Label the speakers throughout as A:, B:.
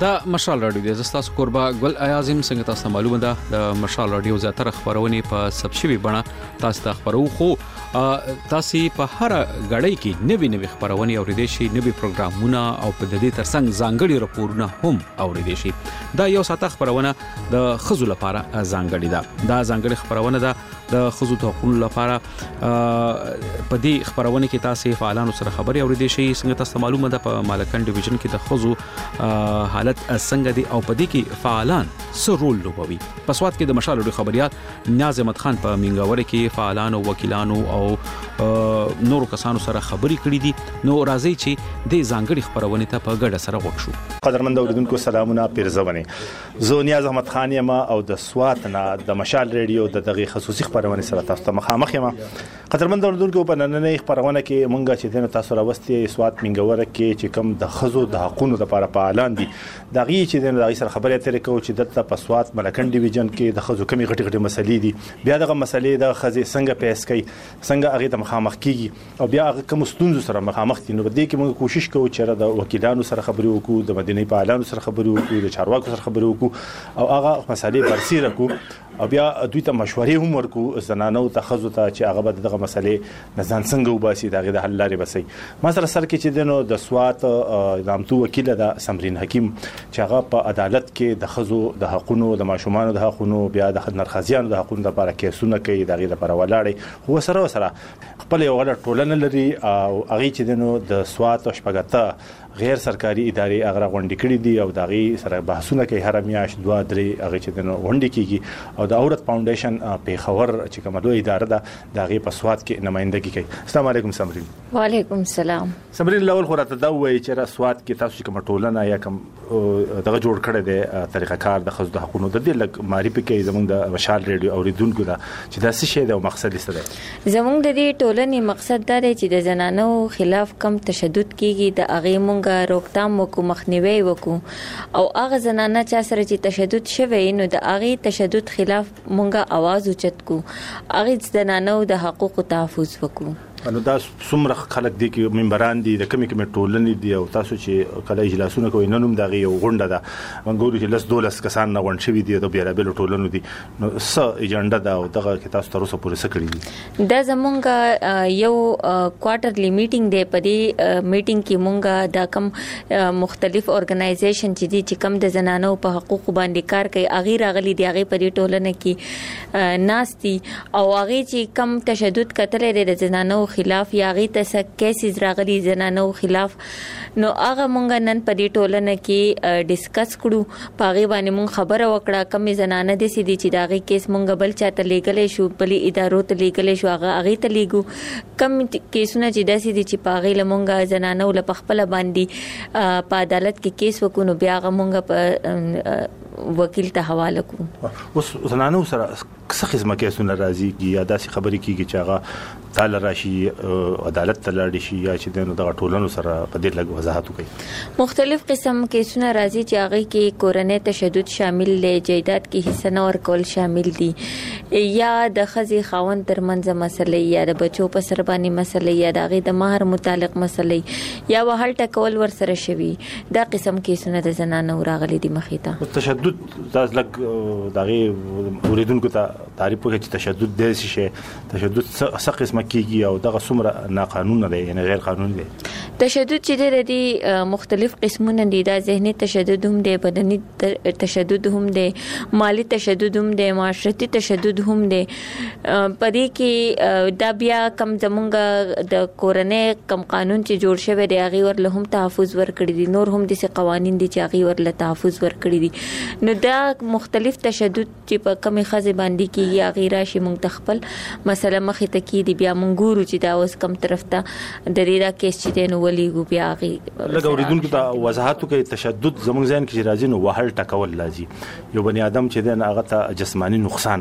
A: دا مشال رادیو د زستاسو قربا ګل اعظم څنګه تاسو معلومه ده د مشال رادیو زیاتره خبرونه په سبشوي بڼه تاسو ته خبرو خو تاسو په هر غړی کې نوې خبرونه اوریدئ شي نوې پروګرامونه او په دې ترڅنګ ځانګړي راپورونه هم اوریدئ شي دا یو ساته خبرونه د خزو لپاره ځانګړي ده دا ځانګړي خبرونه ده د خزو ته حقوق لپاره په دې خبرونه کې تاسو فعالانو سره خبري اوریدئ شي څنګه تاسو معلومه ده په مالکان ډیویژن کې د خزو حالت څنګه دي او په دې کې فعالان څه رول لوبوي په سواد کې د مشال رادیو خبريال نیاز احمد خان په منګاور کې فعالانو وکیلانو او نورو کسانو سره خبري کړې دي نو راځي چې د ځانګړي خبرونه ته په ګډه سره وښو
B: قدرمن اوریدونکو سلامونه پیرزونه زه نیاز احمد خان یم او د سواد نه د مشال رادیو د دغه خصوصي خبرونه سره تاسو ته مخامخ یم قدرمن اوریدونکو په نننۍ خبرونه کې مونږه چې د تاسو راوستي سواد منګاور کې چې کوم د خزو د حقوقو لپاره فعالان دي دغه چې د دغه سره خبرې اترې کوي چې دلته په سواد ملکن ډیویژن کې د خزو کمی غټي مسلې دي بیا دغه مسلې د خزې څنګه پیس کوي څنګه هغه ته مخامخ کیږي او بیا هغه کوم ستونزو سره مخامخ دي نو بده کې موږ کوشش کوو چې د وکیلانو سره خبرې وکړو د مدني فعالانو سره خبرې وکړو د چارواکو سره خبرې وکړو او هغه مسلې برسېره کو او بیا دوی ته مشورې هم ورکو زنانو ته خزو ته چې هغه به دغه مسلې نه ځان څنګه وباسي دغه د حل لارې بسي ما سره سره کې چې دنو د سواد نامتو وکیل د سمرین حکیم چې هغه په عدالت کې د خزو د حقوقو د ماشومان د حقوقو بیا د نرخزیانو د حقوقو لپاره کیسونه کوي دغه لپاره ولاړې هو سره خپل یو غلط ټولنه لري او هغه چې دنو د سواد او شپږته غیر سرکاري ادارې اغره غونډې کړې دي او دغه سره بحثونه کوي هر میاشت 2-3 هغه چې دنو غونډې کیږي او د عورت فاونډیشن په خبر چې کومه دوه اداره ده دغه په سواد کې نمائندګي کوي السلام علیکم سمرین
C: وعلیکم السلام
B: سمرین لول خو راته دا وایي چې را سواد کې تاسو کومه ټولنه یا کوم دغه جوړ کړی دی طریقه کار د خزو د حقوقو د دې لک معرفي کوي زموږ د مشال رادیو اوریدونکو دا چې دا څه شی دی او مقصد یې څه دی
C: زموږ د دې ټولنې مقصد دا دی چې د زنانو خلاف کم تشدد کیږي د اغه مونږه روکتام وکړو مخنیوي وکړو او هغه زنانه چې سره چې تشدد شوی نو د اغه تشدد خلاف مونږه आवाज اوچت کو اغه زنانو د حقوقو تحفظ وکړو
B: نو دا څومره خلک دي کې ممبران دي د کمی ټولنې دي او تاسو چې کله اجلاسونه کوي نن هم دغه یو غونډه ده منګورو چې لس 12 کسان نه غونډ شوي دي د بیرابل ټولنو دي نو څه ایجنډا ده او دغه کې تاسو تر اوسه پورې څه کړی دي
C: دا زمونږ یو کوارټرلی میټینګ دی په دې میټینګ کې مونږه دا کم مختلف اورګنایزیشن چې دي چې کم د زنانو په حقوقو باندې کار کوي اغیر اغلی دی هغه په دې ټولنه کې ناشتي او هغه چې کم تشدد کتلې د زنانو خلاف یا غي تاسو کیسز راغلي زنانو خلاف نو هغه مونږ نن په دې ټولنه کې ډیسکس کړو پاغي باندې مونږ خبره وکړه کمې زنانه دي سې دي چې داغي کیس مونږ بل چاته لګلې شو بلې ادارو ته لګلې شو هغه ته لګو کم کیسونه چې داسې دي چې پاغي لمونږ زنانو له خپل باندې په عدالت کې کیس وکونو بیا هغه مونږ په وکیل ته حواله کوو
B: اوس زنانو سره څه قسمه کیسونه راځي کی یا داسې خبرې کیږي چې هغه تعالی راشي عدالت ته لاړ شي یا چې دغه ټولنو سره په دې لږ وضاحت وکړي
C: مختلف قسم کیسونه راځي چې هغه کې کورنۍ تشدد شامل دی جایداد کې حصہ نه ورکول شامل دي یا د خزي خاوند ترمنځ مسلې یا د بچو په سر باندې مسلې یا دغه د مہر متعلق مسلې یا وهل ټکول ور سره شوي دا قسم کیسونه د زنانو راغلي دي مخې ته
B: تشدد داس لګ دغه اوریدونکو ته تعریف وکړي چې تشدد د شي تشدد څه قسمه کیږي او دغه څومره ناقانونه دی یعنی غیر قانوني دی
C: تشدد چې د مختلف قسمونه دي دا ذهني تشدد هم دی بدني تشدد هم دی مالی تشدد هم دی معاشرتي تشدد هم دی پدې کې دا بیا کم زمونږ د کورنۍ کم قانون چې جوړ شوی دی هغه ور له هم تحفظ ورکړي دي نور هم د قوانين دي چې هغه ور له تحفظ ورکړي دي نو دا مختلف تشدد چې په کمی خزه باندې کې یا غیره شي مونږ تخپل مسله مخې ته کې دي بیا مونږ ګورو چې دا اوس کم طرف ته د دې دا کیس چې نو ولېګو بیا غي
B: لکه اوریدونکو ته وضاحت کوي تشدد زموږ ځین کې راځي نو وهل ټکول لازم یو بني ادم چې دغه هغه ته جسمانی نقصان رسول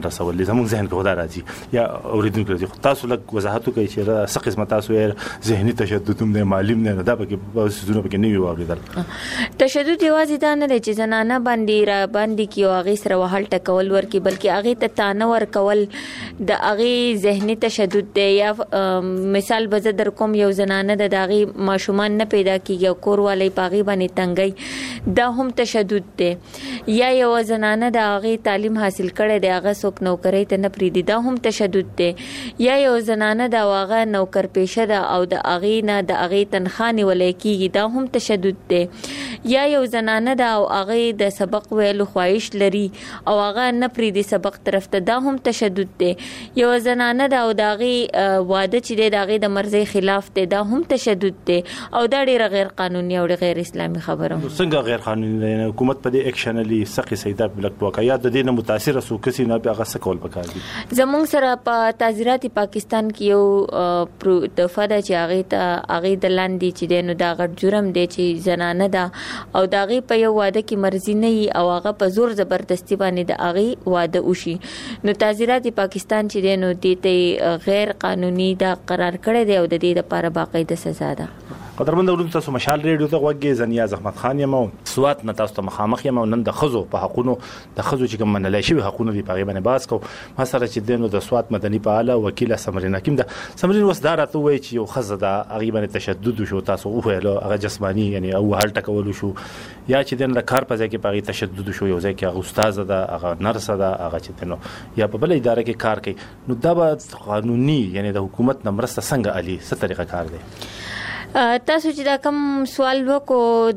B: زموږ ذهن کې ودا راځي یا اوریدونکو راځي. تاسو لږ وضاحت وکړئ چې څه قسمه تاسو یې ذهني تشدد هم دی معلوم نه دا پکې سيزونه پکې نه وي واوریدل.
C: تشدد یوازې دا نه دی چې زنانه باندې را باندې کیو هغه سره وهل ټکول ورکی بلکې هغه ته تانه ور کول د هغه ذهني تشدد دی. یا مثال به در کوم یو زنانه د هغه ماشومان نه پیدا کیږي کور والی پاغي باندې تنګي دا هم تشدد دی. یا یو زنانه د هغه تعلیم حاصل کړي دی هغه څوک نوکری ته نه پریدي دا هم تشدد دی. یا یو زنانه د هغه نوکر پیشه ده او د هغه نه د هغه تنخواه نیولای کیږي دا هم تشدد دی. یا یو زنانه د هغه د سبق ویلو خواهش لري او هغه نه پریدي سبق طرف ته دا هم تشدد دی. یو زنانه د هغه واده چې د هغه د مرزي خلاف دی دا هم تشدد دی او دا ډیره غیر قانوني او غیر اسلامي خبره.
B: څنګه غیر قانوني حکومت په دې اکشنلی سقي سیدا بلک وکیا د دې نه متاثر سو کسي نه به هغه سکول پکار دي.
C: زمونږ سره په تعزیرات پاکستان کې یو دفعه د چاغې ته هغه د لاندې چې د نو دا غټ جرم دی چې زنانه ده او دا غي په یو واده کې مرزي نه او هغه په زور زبردستی باندې د هغه واده وشي نو تعزیرات پاکستان چې د نو دته غیر قانوني دا قرار کړی دی او د دې لپاره باقاعده سزا ده.
B: قدرمن ورونو تاسو مشال ریډیو ته وګورئ زنیاز احمد خان یم سوات نه تاسو ته مخامخ یم نن د خزو په حقونو د خزو چې کوم منلای شي حقونو دی په غیبه باز کو ما سره چې دینو د سوات مدني فعال وکیل سمرین حکیم ده. سمرین وسدارته وای چې یو خزه د غیبه تشدد شو تاسو وهلو هغه جسمانی یعنی او هل ټکول شو یا چې دین د کار په ځای کې په تشدد شو یو ځای کې هغه استاد ده هغه نرس ده هغه چې دینو یا په بل اداره کې کار کوي نو دا به قانوني یعنی د حکومت نمرسته څنګه علي څه طریقه کار دی.
C: تاسو چې دا کوم سوال وکړو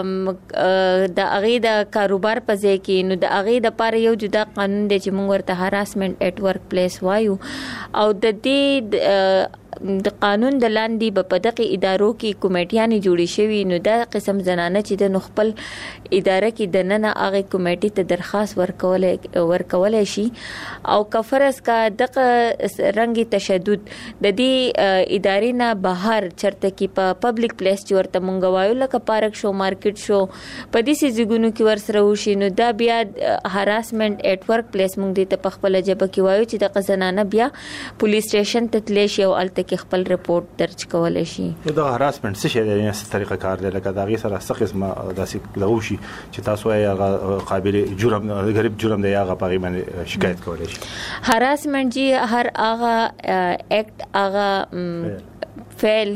C: د هغه د کاروبار په ځای کې نو د هغه د پاره یو جدا قانون دی چې موږ ورته هراسمنت اټ ورک پلیس وایو او د دې د قانون د لاندې په دغه ادارو کې کمیټیانې جوړې شوې نو دا قسم زنانه چې د خپل اداره کې د نن هغه کمیټې ته درخواست ورکول شي او کفرس کا دغه رنګي تشدد د دې ادارې نه بهر چرته کې په پبلک پلیس چې ورته مونږ وایو لکه پارک شو مارکیټ شو په دې سيزګونو کې ورسره وشي نو دا بیا هراسمنت اټ ورک پلیس مونږ دې ته په خپل جبه کې وایو چې د زنانه بیا پولیس سټیشن ته تللی شي او الته کې خپل رپورت درج کولای شي.
B: دا هراسمنت څه شي دی څه طریقه کار دی لکه دا غي سره څه قسمه داسې لغوشي چې تاسو یې قابل جرم غریب جرم دی هغه پغی باندې شکایت کولای شي.
C: هراسمنت جی هر هغه اکټ هغه فعل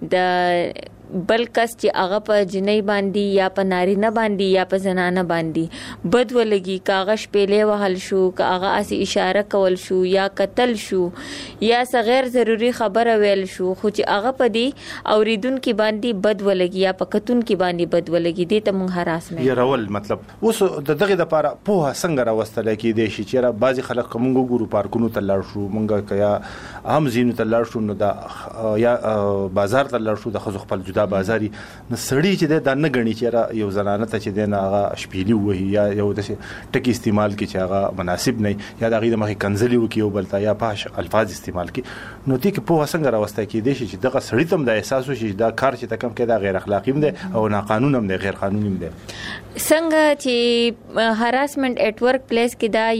C: د بل کس چې هغه په جنۍ باندې یا په نارینه باندې یا په زنانه باندې بد ولګي کاغذ پیلې وهل شو کاغه اسی اشاره کول شو یا قتل شو یا غیر ضروری خبره ویل شو خو چې هغه په دې اوریدونکو باندې بد ولګي یا په کتونکو باندې بد ولګي دې ته مونږ هراسمنت
B: یا رول مطلب اوس د دغه لپاره په څنګه راوستل کېدای شي چې را بعضي خلک کومو ګورو پارکونو ته لاړ شو مونږه کیا عام زینو ته لاړ شو نو دا یا بازار ته لاړ شو د خزو خپل دا بازاري نو سړی چې دا نه غني چې یو زنانه ته چې دنه هغه شپېلی وهي یا یو د ټکی استعمال کی چې هغه مناسب نه یا د غي د مخې کنځلي وکي او بلتا یا پاش الفاظ استعمال کی نو تی کې په څنګه راوستای کی دي چې دغه سړی تم د احساس وشي دا کار چې تکم کې دا غیر اخلاقی هم دي او ناقانوني هم دي غیر قانوني هم دي.
C: څنګه چې هراسمنت اټ ورک پلیس کې دا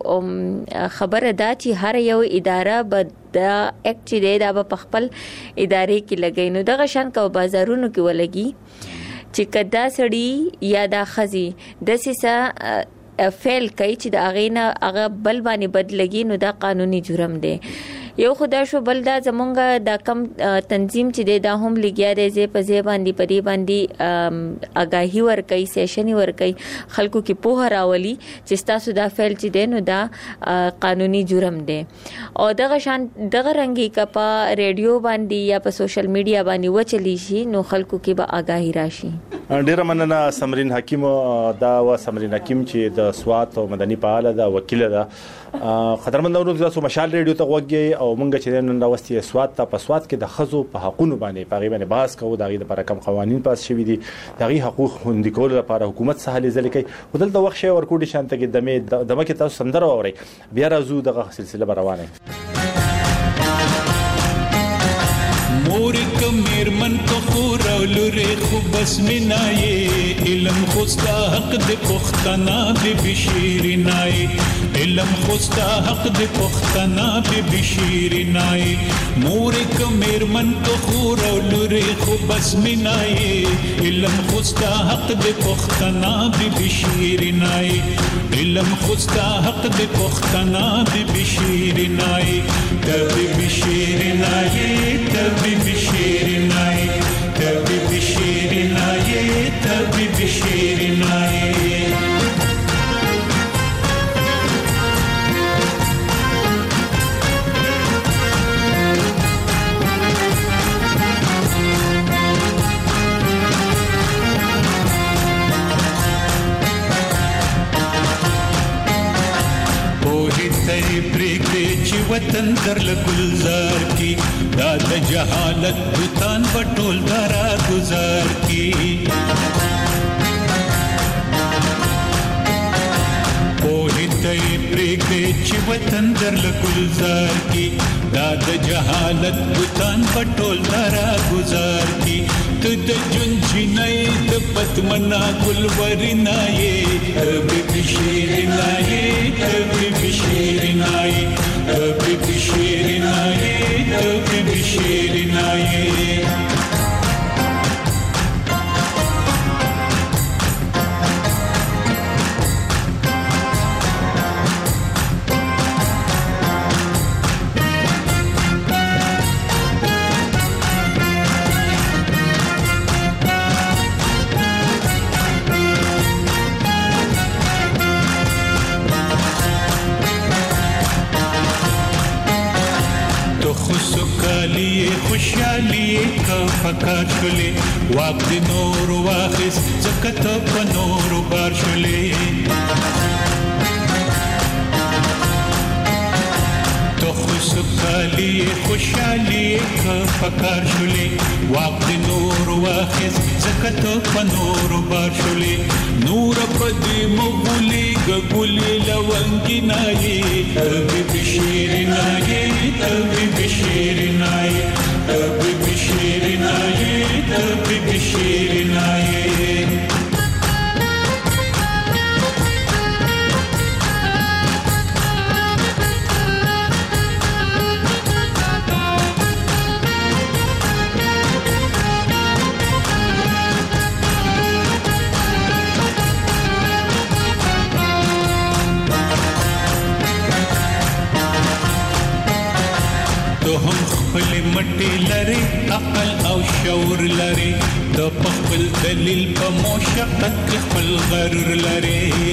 C: یو خبره دا چې هر یو اداره به دا اکټ چې دا په خپل ادارې کې لګي نو دغه شان کو بازارونو کې ولګي چې کدا سړی یا دا خزي د سیسه فعل کوي چې دا غینه هغه بل باندې بدلګي نو دا قانوني جرم دی. یو خدا شو بل دا زمونږه دا کم تنظیم چې دا هم لګیا دی زی په زی باندې پدی باندې اگاهی ور کوي سیشن ور کوي خلکو کې په راولي چې تاسو دا فعل چې دی نو دا قانوني جرم دی او دغه شان دغه رنګي کپا ریډیو باندې یا په سوشل میډیا باندې وچلی شي نو خلکو کې به اگاهی راشي.
B: ډیر مننه سمرین حکیم دا و سمرین حکیم چې د سوات او مدني فعال ده وکیل ده. قدرمن ورونو تاسو مشال ریډیو ته وګورئ او مونږ چې نن راوستي سوات ته په سوات کې د خزو په حقوقو باندې په غیبه باز کوو د غي لپاره کوم قوانين پاس شوي دي د غي حقوق خوندي کول لپاره حکومت سهالي ځل کوي ودلته وخت شي ورکو دي شانته کې دمه کې تاسو سندره اوري بیا راځو دغه سلسله روانه
D: مورک میرمن کو خور لوري خو بس منای علم خوستا حق د پختنا به بشیرنای علم خوستا حق د پختنا به بشیرنای مور کمر من کو خور لوري خو بس منای علم خوستا حق د پختنا به بشیرنای علم خوستا حق د پختنا به بشیرنای تبي بشیرنای تبي بشیرنای تبي بشیرنای تبي بشیرنای وطن در لگلزار کی داد جہالت بتان بٹول دارا گزار کی پوہتے پریگ دے چی وطن در لگلزار کی داد جہالت بتان بٹول دارا گزار کی تد جن جنائی دپت منا گلوری نائے تبی بشیر نائے تبی بشیر نائے تبی بشیر نائے تبی بشیر نائے خوشحالی کا پکار شلے واق دی نور واخس زکت پا نور بار شلے تو خوشحالی خوشحالی کا پکار شلے واق دی نور واخس زکت پا نور بار شلے نور پا دی مغولی گگولی لونگی نائی تبی بشیر نائی تبی بشیر نائی تبی بشیر نائی تبی بشیر نائی خپل مټي لري عقل او شعور لري د خپل دلیل په مشقت خپل غرور لري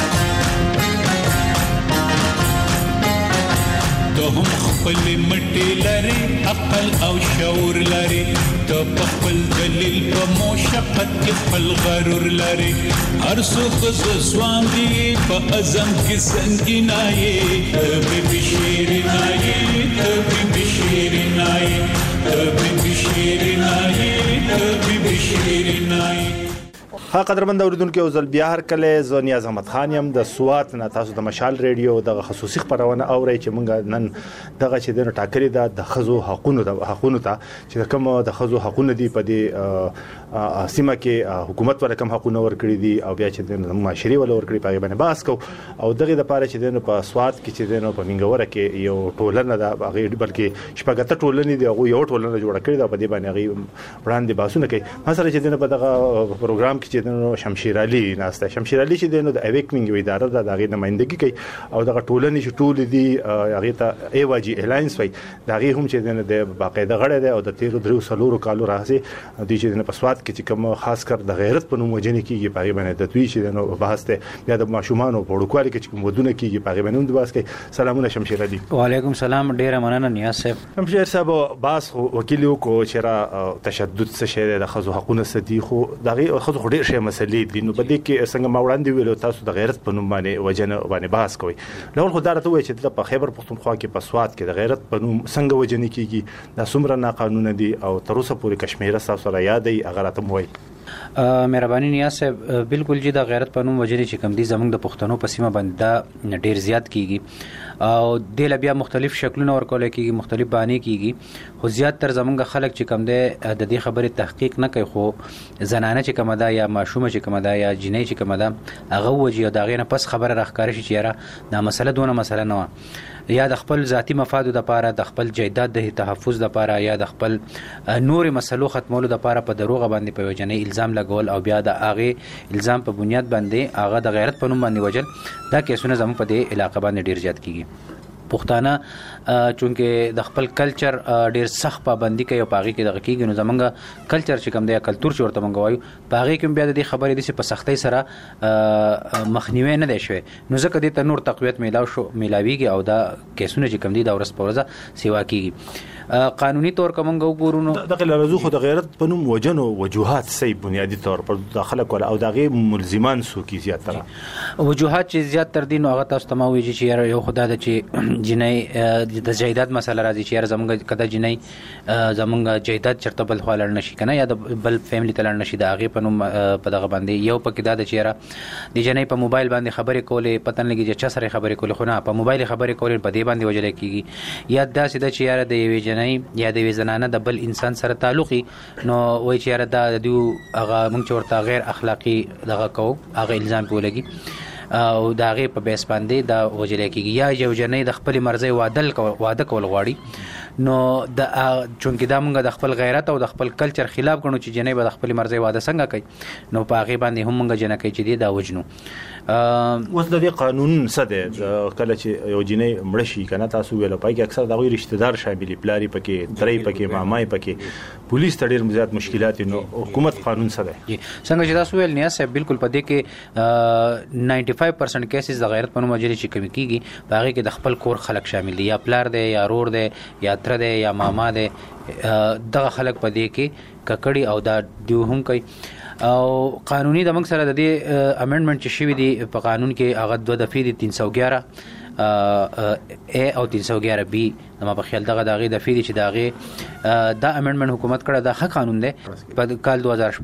D: د خپل مټي لري عقل او شعور لري د خپل دلیل په مشقت خپل غرور لري هر څوک زسواندي په اعظم کې سنگینای تبي بشیر نای تبي بشیر نای تبي بشیر نای تبي بشیر نای
B: ها قدرمن اوریدونکو او زل بیا هر کله زه نیاز احمد خان یم د سوات نه تاسو د مشال ریډیو د خصوصي خبرونه اورئ چې مونږ نن دغه چې د ټاکري د خزو حقونو ته چې کوم د خزو حقونه دي په دې سیمه کې حکومت ور کوم حقونه ورکړي دي او بیا چې د معاشري ول ورکړي په باندې باس کو او دغه د پاره چې د په سوات کې چې د په منګوره کې یو ټولنه د هغه بلکې شپږته ټولنې دی او یو ټولنه جوړه کړې ده په دې باندې هغه وړاندې باسونه کوي مثلا چې د دغه پروګرام کې د شمشیر علي ناسته شمشیر علي چې د اویکنینګ اداره د هغه نمائندګي کوي او دغه ټولنې چې ټول دي هغه ته ایواجی الاینس وای دا هغه هم چې د باقاعده غړي دی او د 13 کالو راځي د چې په سوات کې چې کوم خاص کر د غیرت په نوم وجنې کیږي په باندې د دوی چې نو بحث ته بیا د ماشومان او وړوکوالي کې کوم ودونه کیږي په باندې د بحث کوي سلامونه شمشیر علي
E: وعلیکم سلام ډیره مننه نیاز صاحب
B: شمشیر صاحب باس وکیل کو چې را تشدد څه شی د خزو حقوقو ستې خو دغه خزو ډیر شی مسلې دي نو بده کې څنګه ما وړاندې ویلو تاسو د غیرت په نوم باندې وجنه باندې بحث کوي لول خو دارته وای چې په خیبر پختونخوا کې په سوات کې د غیرت په نوم څنګه وجنه کیږي د څومره ناقانونه دي او تر اوسه پورې کشمیر سره یادې اگر اتم وای
E: مهرباني نیاز صاحب بالکل جی د غیرت په نوم وجري چې کم دي زمونږ د پښتنو په سیمه باندې دا ډیر زیات کیږي او د بیا مختلف شکلونه ورکول کیږي مختلف بانې کیږي خو زیات تر زمونږ خلک چې کم دي د دې خبرې تحقیق نه کوي خو زنانه چې کم ده یا ماشومه چې کم ده یا جنۍ چې کم ده هغه وجي او دا غینه پس خبره راخکاره شي چې یاره دا مسله دونه مسله نه یا د خپل ذاتی مفادو د پاره د خپل جیدات د تحفظ د پاره یا د خپل نور مسلو ختمولو د پاره په دروغ باندې په وجنې الزام لګول او بیا د هغه الزام په بنیاد باندې هغه د غیرت په نوم باندې وجل دا کیسونه زموږ په دې علاقې باندې ډیر زیات کیږي پښتانه چونکه د خپل کلچر ډیر سخت پابندي کوي او پاغي کې دغه کیږي نو زمونږ کلچر چې کوم دی کلچر چې ورته مونږ وایو پاغي کې بیا د دې خبرې د په سختۍ سره مخنیوي نه دی شوی نو ځکه د تنور تقویت میلاویږي او دا کیسونه چې کوم دي د ورځ په ورځ سیوا کیږي قانوني طور کومنګ وګورو نو
B: دغه لرزو خو د غیرت په نوم وجنو وجوهات صحیح بنیادی طور پر داخله کول او دغه ملزمان سو کی زیاتره
E: وجوهات چې زیات تر دین هغه تاسو ته ما وی چې یو خدای د چې جنۍ د جیدات مسله راځي چې زمونږ کده جنۍ زمونږ جیدات چرته بل خلل نشي کنه یا د بل فیملی تلل نشي د هغه په نوم په دغه باندې یو پکې دا د چیرې د جنۍ په موبایل باندې خبرې کولې پتن لګي چې چا سره خبرې کولې خو نه په موبایل خبرې کولې په دې باندې وجل کیږي یا دا سیده چې یاره د یوې جنۍ یا د یوې زنانه د بل انسان سره تعلقي نو وای چې یاره دا د هغه مونږ چورته غیر اخلاقی دغه کو هغه الزام کولګي او دا غي په بیس باندې دا وجل کیږي یا یو جنۍ د خپل مرزي واده کول غواړي نو د چونکې دا مونږ د خپل غیرت او د خپل کلچر خلاف غنو چې جنۍ به د خپل مرزي واده څنګه کوي نو په هغه باندې هم مونږ جنۍ کوي چې دا وجنو
B: اوس د دې قانون څه دی کله چې یو جنۍ مړ شي کنه تاسو ویل پای کې اکثر دغه رشتہ دار شاملي پلاری پکې درې پکې مامای پکې پولیس ته ډېر زیات مشکلات نو حکومت قانون څه دی
E: څنګه چې تاسو ویل نه صاحب بالکل په دې کې 95% کیسز د غیرت په نوم وجري چې کوي کیږي هغه کې د خپل کور خلک شامل دي یا پلار دی یا رور دی یا تر دی یا ماما دی دغه خلک په دې کې ککړی او دا دیو هم کوي او قانوني د موږ سره د دې امندمنت چې شوی دی په قانون کې هغه 2 دفعې دي 311 A او 311 B نو په خیال دغه دغه د فیدی چې دغه دا امندمنت حکومت کړه د حق قانون دی په کال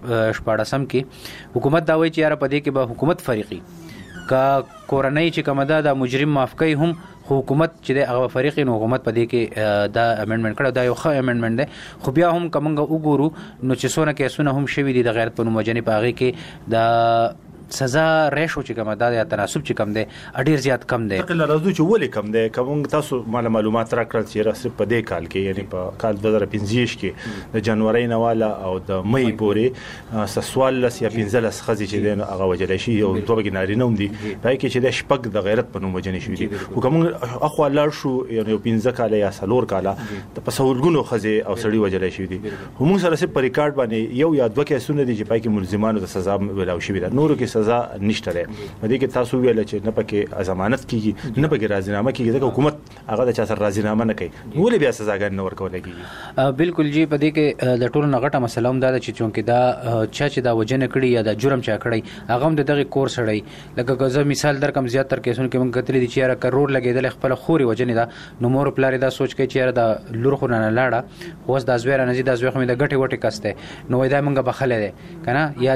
E: 2014 کې حکومت دا وایي چې یاره په دې کې به حکومت فریقي کا کورنۍ چې کومه د مجرم معاف کوي هم حکومت چې د هغه فریقین حکومت په دې کې دا امندمنت کړه دا یو ښه امندمنت دی خو بیا هم کومنګ وګورو نو چې څونه کیسونه هم شوي دي د غیرت په نوم وجنې په هغه کې د سزا ریشو چې کوم دا یا تناسب چې کم دی اډیر زیات کم دی
B: تقل راځو چې ولې کم دی کوم تاسو معلومات راکړل چې راځي په دې کال کې یعنی په کال 2015 کې د جنوري نواله او د مې پورې سوال لس یا 15 خزي چې دی هغه وجل شي او دوه بګناري نوم دي پای کې چې د شپږ د غیرت په نوم وجنې شوی دي حکوم اخو لار شو یعنی 15 کال یا سلور کال د پسولګونو خزي او سړی وجل شوی دي هم سره په ریکارډ باندې یو یا دوه کیسونه دي چې پای کې ملزمانو د سزا ولاو شوی ده نورو کې سزا نشته ده دې کې تاسو ویل چې نه پکې ضمانت کیږي نه پکې راضینامه کیږي د حکومت هغه د چا سره راضینامه نه کوي ولې بیا سزاګان نه ورکول کیږي
E: بالکل جی په دې کې د ټولو نغټه مسله هم دا چې چونکې دا چې دا وجنه کړي یا د جرم چا کړي هغه هم دغه کور سړی لکه زه مثال در کوم زیات تر کیسونه کې مونږ کتلې دي چې یاره کروڑ لګیدل خپل خوري وجنه دا نو مور پلار دا سوچ کوي چې یاره دا لور خو نه لاړه اوس د ازویر نه زی د ازویر خو د غټي وټي کسته نو وای دا مونږ بخله ده کنه یا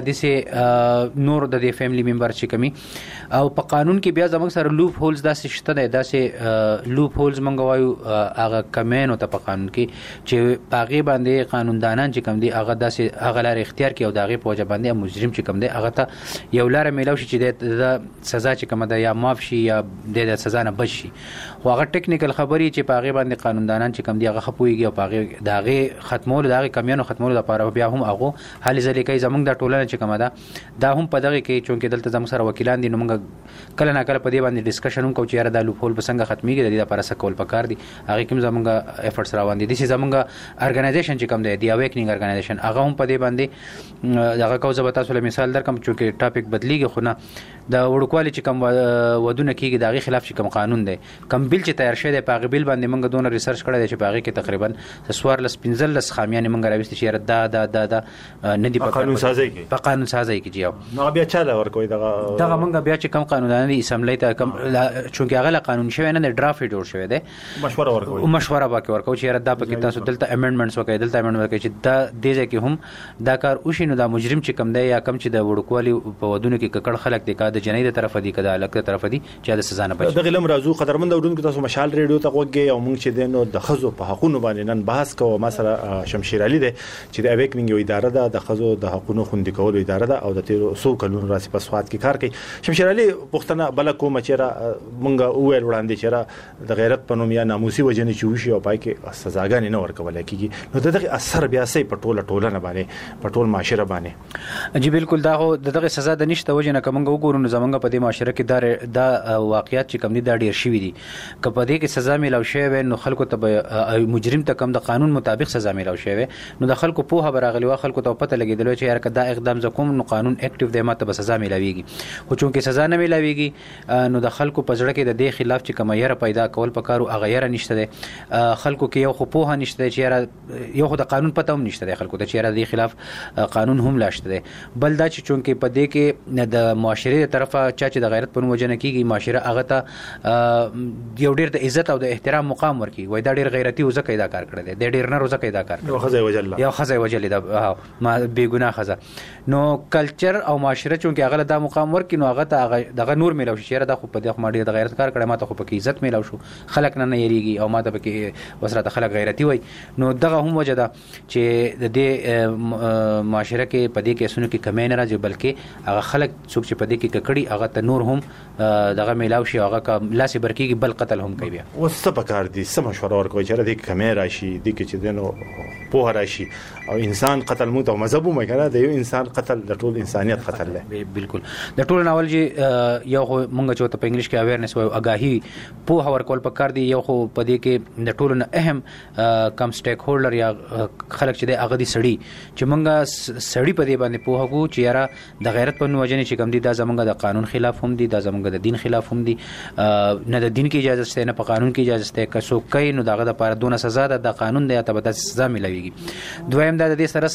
E: دسه نور د فیملی ممبر چې کمی او په قانون کې بیا زموږ سره لوپ هولز داسې شته دی داسې لوپ هولز مونږ وایو هغه کمینو ته په قانون کې چې هغه باندې قانوندانان چې کم دي هغه داسې هغه لار اختیار کوي او دغه په وجه باندې مجرم چې کم دی هغه ته یو لار میلاو شي چې د سزا چې کم ده یا معاف شي یا د سزا نه بچ شي خو هغه ټیکنیکل خبري چې په هغه باندې قانوندانان چې کم دي هغه خپويږي او په هغه دغه ختمول دغه کمینو ختمول لپاره بیا هم هغه حل ځلې کوي زموږ د ټولنه چې کم ده دا هم په دغه کې چونکې دلته زموږ سره وکیلان دي نو موږ کله نه کله په دې باندې ډیسکشن هم کوو چې یاره دا لوپ هول به څنګه ختميږي د دې لپاره څه کول پکار دي هغه کوم زموږ افورټس روان دي د زموږ ارګنایزیشن چې کوم دی دی اویکنینګ ارګنایزیشن هغه هم په دې باندې هغه کو زه به تاسو له مثال درکم چې ټاپک بدلیږي خو نه د وړوکوالي چې کوم ودونه کیږي دغه خلاف چې کوم قانون دی کوم بل چې تیار شوی دی په غبل باندې موږ دونه ریسرچ کړی دی چې په هغه کې تقریبا سوار لس 15 خامیان موږ راوستي چې یاره دا نه دی
B: په قانون سازي کې
E: جیو
B: نو بیا چا چاله ورکوي دغه
E: منګه بیا چې کم قانونونه دي اسمبلی ته کم چونکه هغه قانون شوی نه ډرافټ جوړ شوی دی
B: مشوره
E: باکي ورکو چې دا پکې تاسو دلته امندمنټس وکړئ دلته امندمنټ وکړئ چې دا د دې کې هم دا کار وشي نو دا مجرم چې کم دی یا کم چې د وړوکوالي په ودونو کې ککړ خلک دی کا د جنۍ د طرف دی کا د الګ طرف دی چې د سزا نه بچي
B: دغه لم راځو قدرمن اورونکو تاسو مشال ریډیو ته وګورئ او موږ چې دینو د خزو په حقوقو باندې نن بحث کوو مثلا شمشیر علي دی چې د اویکنینګ یو اداره ده د خزو د حقوقو خوندي کولو اداره ده او د 1300 کلونو راسي په سواد کې کار کوي شمشیر علي پښتنه بل کوم چې موږ وویل وړاندې چې د غیرت په نوم یا ناموسي وجنه چې وشي او پای کې سزاګانې نه ورکول کیږي نو دغه اثر بیا سي په ټوله باندې په ټول معاشره باندې
E: جی بالکل دا دغه سزا د نشته وجنه کومه وګورو نو زمونږ په دې معاشره کې دا واقعیت چې کم دي دا ډیر شوی دي که په دې کې سزا ملو شوی نو خلکو ته مجرم ته کم د قانون مطابق سزا ملو شوی نو د خلکو په براغلی وا خلکو ته پته لګیدل چې یار کدا اقدام زکوم نو قانون اکټیو دی ماته به سزا ملويږي خو چونکه سزا نه ملويږي نو د خلکو په ځړه کې د دې خلاف چې کوم یره پیدا کول پکارو هغه یره نشته دی خلکو کې یو خو په نشته چې یاره یو خو د قانون پته هم نشته دی خلکو ته چې یاره د خلاف قانون هم لاشته دی بل دا چې چونکه په دې کې د معاشره طرفه چې د غیرت په وجه نه کیږي معاشره هغه ته یو ډیر د عزت او د احترام مقام ورکي وای دا ډیر غیرتی او زکه دا کار کړی دی د ډیر نه روزه کې دا کار
B: یو خزه وجل
E: دا ما بے ګناه خزه نو کلچر او معاشره چونکه هغه د مقام ورکي نو هغه ته دغه نور ملو شي د خو په دغه ماډي د غیرت کار کړی ما ته خو په عزت ملو شو خلک نه یریږي او ما ته په وسره خلک غیرتی وای نو دغه هم وجه ده چې د دې معاشره کې په دې کې سونو کې کمې نه راځي بلکې هغه خلک څوک چې په دې کې ککړي هغه ته نور هم دغه ملاو شي هغه کا لاسي برکیږي بل قتل هم کوي بیا
B: وسته پکار دي سم مشوره ورکوي چې د کمې راشي د کې چې دنو په راشي او انسان قتل موت او مذهب مې کنه د یو انسان قتل د ټول انسانيت قتل دی
E: بالکل د ټول ناول چې یو مونږ چې په انګلیش کې اویرنس وایو اگاهي په ورکول پکار دی یو خو په دې کې د ټول نه اهم کم سټیک هولډر یا خلک چې د هغه دي سړی چې مونږه سړی په دې باندې په هغه چې یاره د غیرت په وجه نه چې کم دي دا زمونږ د قانون خلاف هم دي دا زمونږ د دین خلاف هم دي نه د دین کې اجازه شته نه په قانون کې اجازه شته که څوک کوي نو دغه د پاره دونه سزا ده د قانون دی ته به سزا ملويږي دویم دا د دې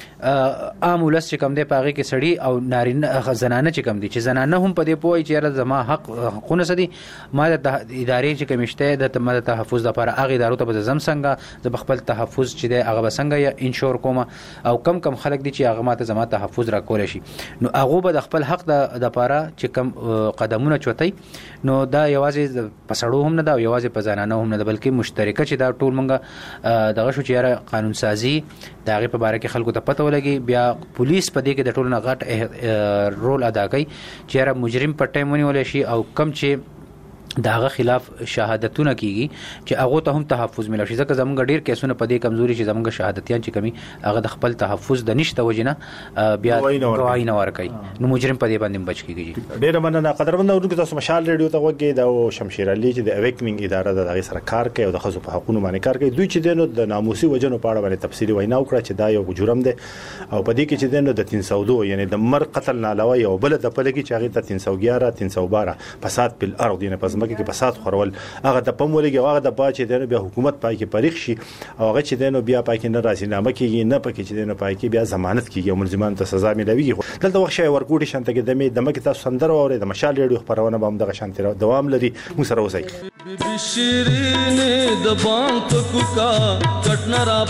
E: سره عام ولس چې کم دی پاغي کې سړی او نارینه زنانه چې کم دي چې زنانه هم په دې پوي چې یاره زما حق حقونه سدي ما د ادارې چې کمشته د تمه تحفظ لپاره هغه ادارو ته زم څنګه د خپل تحفظ چې دی هغه څنګه یا انشور کوم او کم خلک دي چې هغه ماته زما تحفظ را کول شي نو هغه به د خپل حق د لپاره چې کم قدمونه چوتای نو دا یوازې پسړو هم نه دا یوازې په زنانه هم نه بلکې مشترکه چې دا ټول مونږه دغه شو چې یاره قانون سازي دا غي په باره کې خلکو ته پته ولګي بیا پولیس په دې کې د ټول نه غټ رول ادا کوي چې یاره مجرم په ټیم ونیول شي او کم چې داغه خلاف شهادتونه کیږي چې هغه ته هم تحفظ ملو شي ځکه زمونږ ډیر کیسونه په دې کمزوري چې زمونږ شهادتيان چې کمی هغه د خپل تحفظ د نشته وجنه بیا گواهی نه ورکوي نو مجرم په دې باندې بچ کیږي
B: ډیر مننه قدرمن اورونکو تاسو مشال ریډیو ته وګورئ دا شمشیر علي چې د اویکنینګ اداره د هغه سره کار کوي او د خزو په حقوقو باندې کار کوي دوی چې دنو د ناموسي وجنو په اړه باندې تفصیلی وینا وکړه چې دا یو جرم دی او په دې کې چې دنو د 302 یعنی د مر قتل نه علاوه یو بل د پلګي چې هغه ته 311 312 فساد په الارض نه پس مکه کې فساد خورول هغه د پمولګي هغه د باچ دنو بیا حکومت پای کې پریخ شي او هغه چې دنو بیا پای کې نه راځي کیږي نه پکې چې دنو پای کې بیا ضمانت کیږي او ملزمان ته سزا ملويږي دلته وخت شي ورګوډي شانته کې د مکه تاسو سندر او د مشال ریډیو خبرونه به هم دغه شانته دوام لري مو سره اوسئ
F: بی شیرین د بانک کوکا کټنا را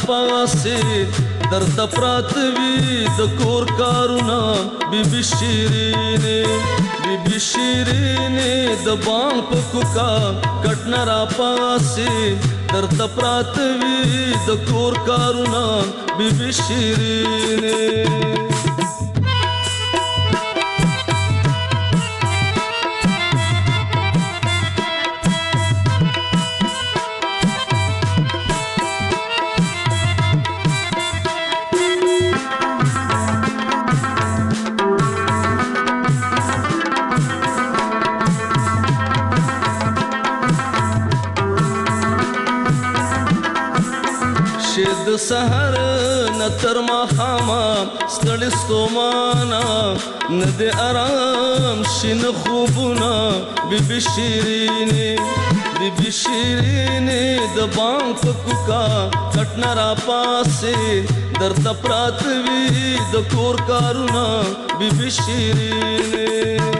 F: پاسه درته پراتوي د کور کارونا بی شیرین د بانک کوکا کټنا را پاسه درته پراتوي د کور کارونا بی شیرین د سحر نتر ما خاما ستړي ستومانا نه د آرام شین خوبونه بی شیرین د بانک کوکا کټنا را پاسه درته پراته وي د کور کارونه بیبي شیرینې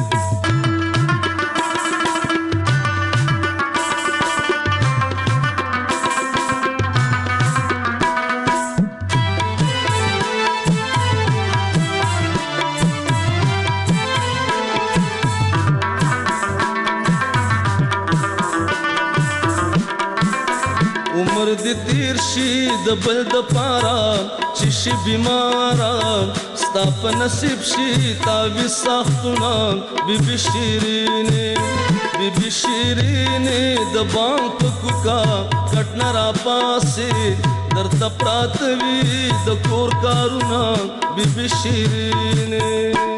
F: عمر دې تیر شي د بل د پاره چې شي بیماره ستا په نصیب شي تعویض ساختونه بیبي شیرینې بیبي شیرینې د بام په کوکا کټ نه راپاسې درته پراته وي د کور کارونه بیبي شیرینې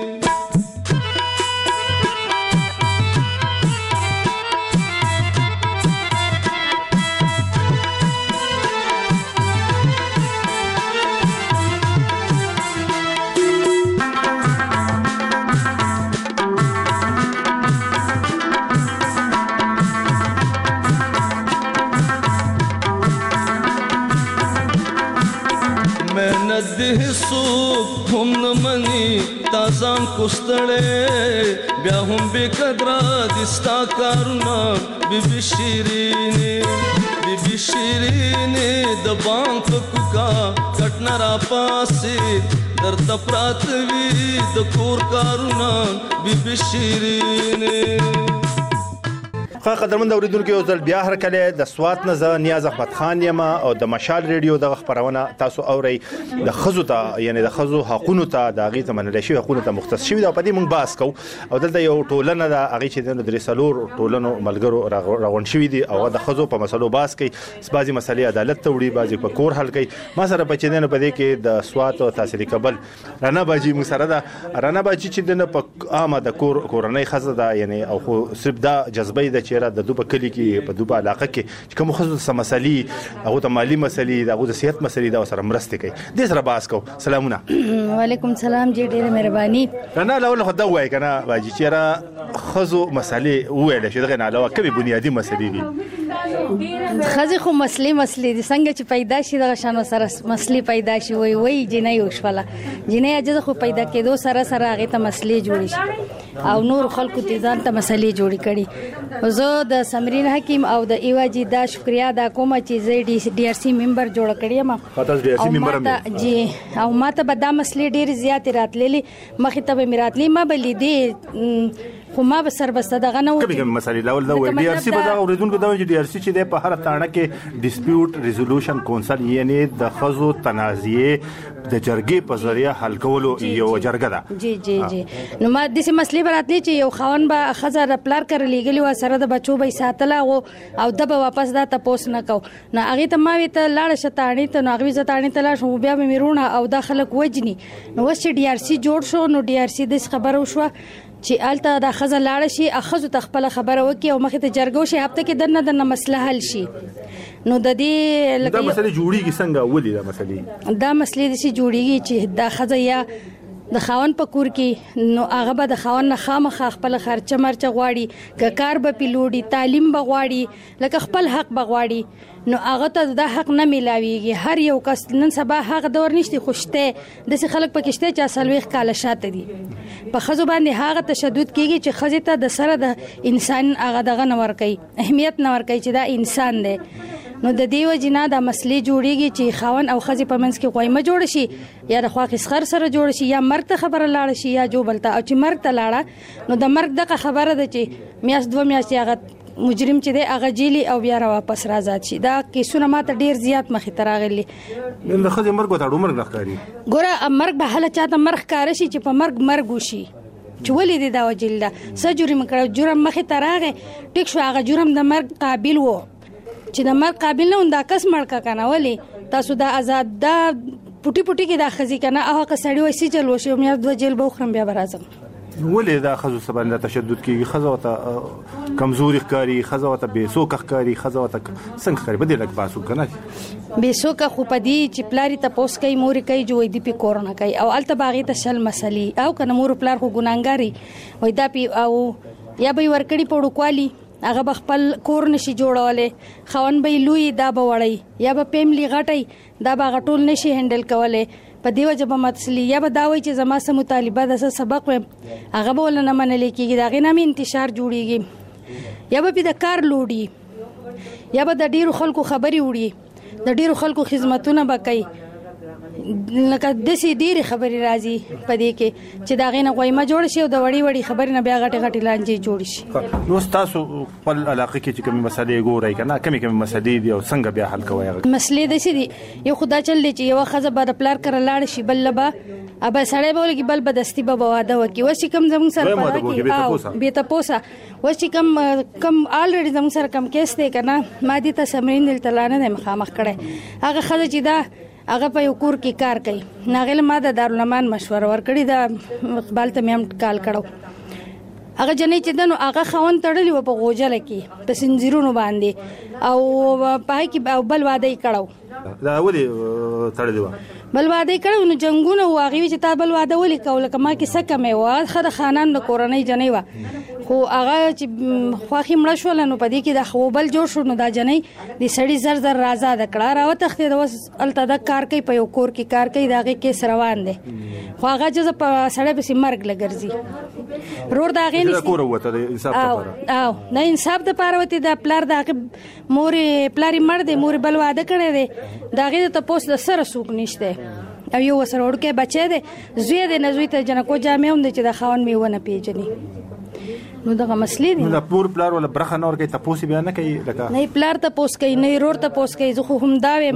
F: هیڅوک هم نه مني تا ځان کوستړې بیا هم بې قدره دي ستا کارونه بیبي شیرینې بیبي شیرینې د بام په کوکا کټ نه راپاسې درته پراته وي د کور کارونه بیبي شیرینې
B: قدرمن اوریدونکو یو ځل بیا هر کله د سوات نه زه نیاز احمد خان یم او د مشال ریډیو د خبرونه تاسو اورئ د خزو ته یعنی د خزو حقوقو ته د غي ته منل شي حقوقو ته مختص شي دا پدې مونږ باس کو او دلته یو ټولنه د هغه چې د درسلور ټولنو ملګرو راغون شوی دي او د خزو په مسلو باس کوي بعضي مسلې عدالت ته وړي بعضي په کور حل کوي ما سره په چدن په دې کې د سوات او تحصیل کبل رانا باجی مو سره دا رانا باجی چې د په عامه د کورنۍ خزه دا یعنی او خو صرف دا جذبې د چیرې د دوبه کلی کې په دوبه علاقه کې چې کوم خزو مسلې هغه ته مالی مسلې هغه د صحت مسلې دا سره مرسته کوي د سره باس کو سلامونه
G: وعلیکم سلام جی ډېر مهرباني
B: رانا لاول خو دا وای کنه باجی چیرې خزو مسلې ویل شي دغه نه علاوه کومې بنیادی مسلې دي
G: خزي خو مسلې دي څنګه چې پیدا شي دغه شانو سره مسلې پیدا شي وای جنې وشوله جنې اجازه خو پیدا کېدو سره هغه ته مسلې جوړ شي او نور خلکو ته ځان ته مسلې جوړې کړي زه د سمرین حکیم او د ایواجی دا شکریا دا کومه چې زه ډي آر سی ممبر جوړ کړی ما
B: تاسو ډي آر سی ممبر
G: جی او ماته به دا مسلې ډېر زیات راتللې مخې ته به میراتلې ما به لیدې خو ما به سر بسته دغه نه و
B: کومه مسلې لاول دا وی ډي آر سی به دا اوریدونکو دا چې ډي آر سی چې د په هر تاړه کې ډیسپیوټ ریزولوشن کونسل یعنی د خزو تنازعې د جرګې په ذریعہ حل کولو یو جرګه ده
G: جی جی جی نو ما د دې مسلې براتلې چې یو خاون به خزر پلار کړ لګلی و سره د بچو به ساتله او د به واپس دا تاسو نه کو نو هغه ته ما وی ته لاړ شتاړی ته نو هغه زتاړی ته لا شو بیا مې میرونه او د خلک وجني نو وس ډي آر سی جوړ شو نو ډي آر سی د خبره وشو چې الته د خزه لاړ شي اخذ تخپل خبره وکي او مخه ته جرګو شي هفته کې دنه مسله حل شي نو د دې
B: دا مسله جوړیږي څنګه ولې دا مسله
G: د شي جوړیږي چې د خزه یا د خاون په کور کې نو هغه به د خاون نه خامخ خپل خرچه مرچه غواړي ک کار به پیلوړي تعلیم به غواړي لکه خپل حق به غواړي نو هغه ته د حق نه ملاويږي هر یو کس نن سبا هغه دور نشته خوشته د خلک پکشته چې سلويخ کاله شاته دي په خزو باندې هغه تشدد کیږي چې خزه ته د سره د انسان هغه دغه نور کوي اهمیت نور کوي چې دا انسان دی نو د دیو جنا د مسلې جوړیږي چې خاون او خزي په منځ کې قایمه جوړ شي یا د خواخ اسخر سره جوړ شي یا مرګ ته خبره لاړ شي یا جو بلته او چې مرګ ته لاړه نو د مرګ دغه خبره ده چې میاس 2 میاشتې هغه مجرم چې دی هغه جیلی او بیا واپس راځي شي دا کیسونه ماته ډیر زیات مخې ته راغلي
B: د خزي مرګ ته عمر لخري
G: ګوره مرګ به حاله چاته مرګ کار شي چې په مرګ وشي چې ولې دا وجل ده سجوري مکړه جرم مخې ته راغی ټیک شو هغه جرم د مرګ قابل وو چې د مرګ قابل نه دا کس مړ کنه ولې تاسو دا آزاد دا پټي کې دا خزي کنه هغه کسړی وسی چل وشو مې 2 جیل به خرم بیا برازم
B: ولې دا خزو سبانه تشدد کیږي خزو ته کمزوري ښکاری خزو ته بیسوک ښکاری خزو ته څنګه ښکاری بده لګ باسو کنه
G: بیسوک خو پدی چې پلاری ته پوس کوي مور کوي جو دی په کورونا کوي او الته باغی ته شل مسلې او کنه مور پلار خو ګناګاری وای دا پی او یا به ورکړی پړو کوالی هغه خپل کور نشي جوړولې، خاون به لوی دا به وړي یا به فیملی غټي دا به غټول نشي هندل کولای. په دیو جبه متسلی یا به دا وایي چې زما سم مطالبه د سبق ویم هغه به ولنه منل کېږي، دا غي نامې انتشار جوړيږي، یا به په د کار لوړي، یا به د ډیرو خلکو خبري وړي، د ډیرو خلکو خدمتونه به کوي. لکه داسې ډېرې خبرې راځي په دې کې چې د هغې نه غویمه جوړه شي او د وړې وړې خبرې نه بیا غټې غټې لانجې جوړې شي.
B: نو ستاسو خپل علاقه کې چې کومې مسلې ګورئ که نه کومې مسلې دي او څنګه بیا حل کوئ؟
G: مسلې داسې دي، یو خو دا چل دی چې یوه ښځه به د پلار کره لاړه شي، بل به ابا سړی به ولګي، بل به دستي به واده وکړي. اوس چې کوم زموږ سره بې تپوسه اوس چې کوم آلریډي زموږ سره کم کیس دی که نه، ما دې ته سمرین دلته لا نه دی مخامخ کړی. هغه ښځه چې دا هغه په یو کور کې کار کوي، هغې ما د دارالمان مشوره ورکړې ده، اقبال ته مې هم کال کړو. هغه جنۍ چې ده نو هغه خاوند تړلی و په غوجله کې په سنځیرونو باندې او په هغې کې بل واده یې کړو.
B: دا ولې تړلی وه؟
G: بل واده یې کړو نو جنګونه و، هغې وی چې تا بل واده ولې کوو، لکه ما کې څه کمی وه، ښه د خاندان د کورنۍ جنۍ وه، خو هغه چې خوښې مړه شوله نو په دې کې د بل جوړ شو، نو دا جنۍ د سړي زر زر رازاده کړه، راوتښتېده، اوس هلته د کار کوي، په یو کور کې کار کوي، د هغې کیس روان دی، خو هغه جزه په سړی پسې مرګ لګرځي. رور د هغې نه انصاف دپاره وتې د پلار د هغې مورې پلار یې مړ دی، مورې بل واده کړی دی، د هغې د تپوس د سره څوک نشته او یو ورسره وړوکی بچی دی، زوی دی، نه زوی ته جنکو جامې هم دی چې د خاوند مې ونه پېژني. نو دغه مسلې دي.
B: نو پور پلار ولا برخه نور کوي، تپوس بیا نه کوي؟
G: نه پلار تپوس کوي، نه رور تپوس کوي. زه خو همدا وایم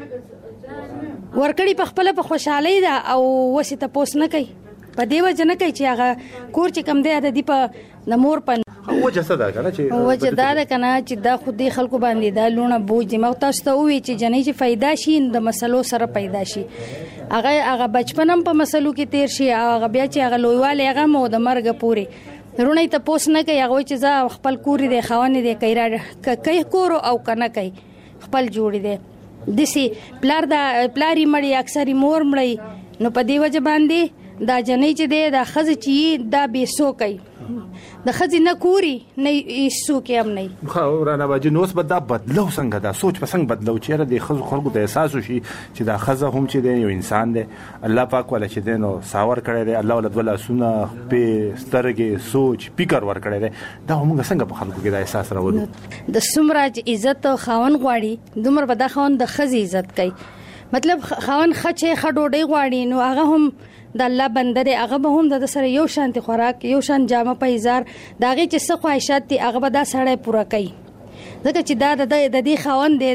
G: ورکړي په خپله په خوشحالۍ ده او وسې تپوس نه کوي، په دې وجه نه کوي چې هغه کور چې کم دی د دې په د مور په
B: وجه څه ده که نه، چې
G: وجه دا ده که نه چې دا خو دې خلکو باندې دا لوڼه بوج دي. ما تاسو ته ووایي چې جنۍ چې پیدا شي د مسلو سره پیدا شي، هغه بچپن هم په مسلو کې تیر شي او هغه بیا چې هغه لویوالی هغه هم د مرګه پورې رونه یې تپوس نه کوي. هغه وایي چې زه خپل کور دی خاوند دی کوي کور او که نه کوي خپل جوړې دی. داسې پلار یې مړی اکثر یې مور مړی، نو په دې وجه باندې دا جنۍ چې دی دا ښځه چې دا بې څوکی د ښځې نه کوري نه څوک هم نه.
B: رانا باجي نو اوس به دا بدلو څنګه، دا سوچ به څنګه بدلو چې یاره د ښځو خلکو ته احساس وشي چې دا ښځه هم چې دی یو انسان دی، الله پاک والا چې دی نو ساور کړی دی، الله والا دوه لاسونه پې سترګې سوچ فکر ورکړی دی، دا موږ څنګه په خلکو کې دا احساس راولو؟ د څومره چې عزت خاوند غواړي دومره به دا خاوند د ښځې عزت کوي. مطلب خاوند ښه چې ښه ډوډۍ غواړي نو هغه هم د الله بنده دی، هغه به هم د سره یو شانتي خوراک، یو شان جامه پیزار، د هغې چې څه خواهشات دي هغه به دا سړی پوره کوي، ځکه چې دا د دې خاوند دی.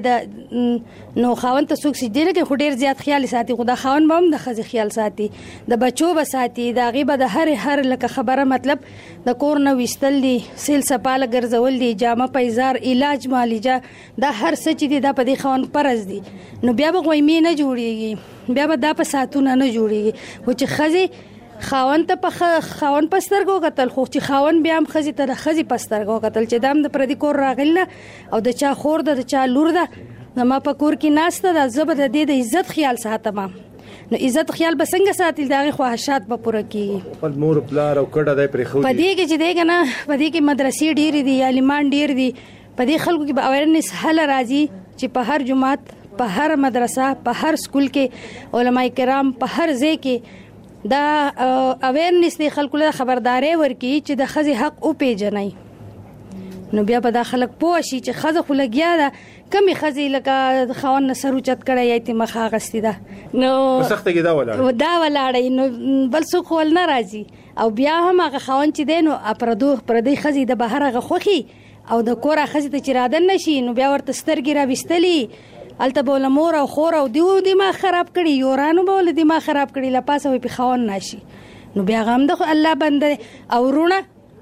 B: نو خاوند ته څوک سجدې نه کوي، خو ډېر زیات خیال ساتي، خو دا خاوند به هم د ښځې خیال ساتي، د بچو به ساتي، د هغې به د هر لکه خبره مطلب د کور نه ویستل دي، سیل سپاله ګرځول دي، جامه پیزار، علاج معالجه، دا هر څه چې دي دا په دې خاوند فرض دي. نو بیا به غویمې نه جوړېږي، بیا به دا په ساعتونه نه جوړېږي، خو چې ښځې خاوند ته په خاوند په سترګو کتل، خو چې خاوند بیا هم ښځې ته د ښځې په سترګو کتل چې دا هم د پردي کور راغلی نه او د چا خور ده د چا لور ده، زما په کور کې ناسته ده، زه به د دې د عزت خیال ساتم. نو عزت خیال به څنګه ساتل، د هغې خواهشات به پوره کېږي. خپل مور پلار او کډه دی پرېښودي
G: په دې کې چې دی که نه، په دې کې مدرسې ډېرې دي، عالمان ډېر دي، په دې خلکو کې به اویرنس هله راځي چې په هر جماعت، په هر مدرسه، په هر سکول کې علماء کرام په هر ځای کې دا اویرنس دی خلکو له خبرداري ورکړي چې د ښځې حق وپېژنئ. نو بیا به دا خلک پوه شي چې ښځه خو لګیا ده، کمې ښځې لکه خاوند نه سر اوچت کړی یا یې مخ اخیستې ده نو
B: په سخته کې دا
G: ولاړی، نو بل څوک خو ول نه راځي. او بیا هم هغه خاوند چې دی نو پردۍ ښځې د بهر هغه خوښي او د کوره ښځې ته چې رادن نه شي نو بیا ورته سترګې راویستلي، هلته به له مور او خور او دیو دماغ خراب کړي، یورانو به له دماغ خراب کړي، له پاسه وي پې خاوند ناشي. نو بیا هغه هم د الله بنده او وروڼه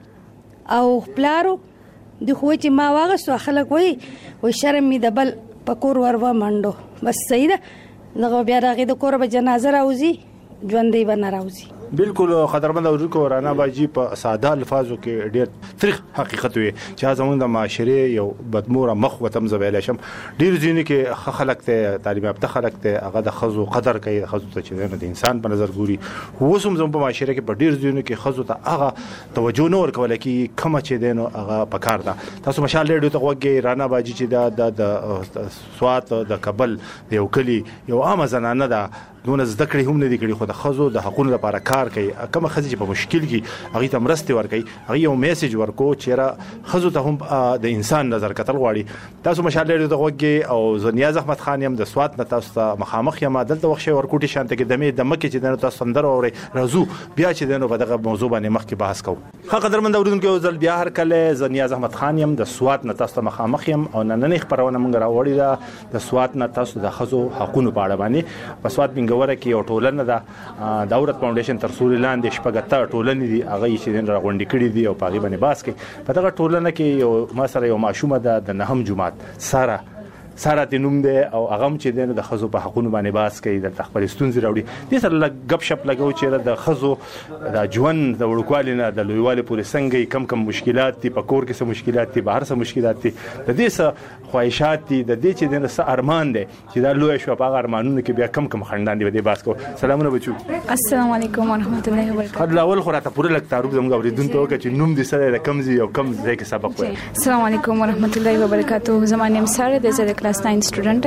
G: او پلارو د خو چې ما واغستو خلک وایي شرم مې د بل په کور ور ومنډو، بس صحیح ده. دغه بیا د هغې د کوره به جنازه راوځي، ژوندی به نه راوځي.
B: بالکل قدرمن اورونکو رانا باجی په ساده الفاظو کې ډېر تاریخ حقیقت وي چې زموږ د معاشره یو بدموره مخ وتم زویل شم ډېر ځینې کې خلک ته تعلیم یافته خلک ته هغه د خزو قدر کوي خزو ته چې د انسان په نظر ګوري وسوم زموږ په معاشره کې په ډېر ځینې کې خزو ته هغه توجه نه ورکول کی کوم چې دینو هغه پکار ده تاسو مشال ریډیو ته وګورئ رانا باجی چې د سوات د کابل د یو کلی یو عام زنانه ده دونه زده کړې هم نه دي کړې خو د خزو د حقوقو لپاره کار کوي کوم خزې چې په مشکل کې هغه ته مرسته ورکوي هغه یو میسج ورکو چې خزو ته هم د انسان نظر کتل غواړي تاسو مشال ریډیو ته وګورئ او زنیاز احمد خان یم د سوات نه تاسو ته مخامخ یم دلته وخت ورکوټي شانته کې دمه د مکه چې تاسو سندر اوري رازو بیا چې دنو په دغه موضوع باندې مخکې بحث کوو ښه قدرمن اوریدونکو یو ځل بیا هر کله زنیاز احمد خان یم د سوات نه تاسو ته مخامخ یم او نن خبرونه مونږ راوړی دا د سوات نه تاسو د خزو حقوقو په اړه باندې په سوات بنګوره کې یو ټولنه ده دولت فاونډیشن تر سوري لاندې شپږ ټولنې دي هغه چې د غونډې کړي دي او په هغه باندې باس کوي په دغه ټولنه کې یو مسره یو ماشومه ده د نهم جمعات ساره تنوم ده او هغه چې د خزو په حقوقو باندې باس کوي د خپل ستونزې راوړي د سره غب شپ لګاو چې د خزو د ژوند د وړوکوالي نه د لویوالي پورې څنګه کم مشکلات دي په کور کې څه مشکلات دي بهر څه مشکلات دي د دې څه خواهشات دي د دې چې د څه ارمان دي چې دا لوی شو په ارمانونو کې بیا کم خندان دي د باس کو سلامونه بچو
H: السلام علیکم ورحمت الله وبرکاته
B: خد الاول خو راته پوره لک تعارف زموږ اوریدونکو چې نوم دې سره رقم زی او کم ځای کې سبق وایي
H: السلام علیکم ورحمت الله وبرکاته زما نوم ساره د زړه کلاس 9 سټوډنټ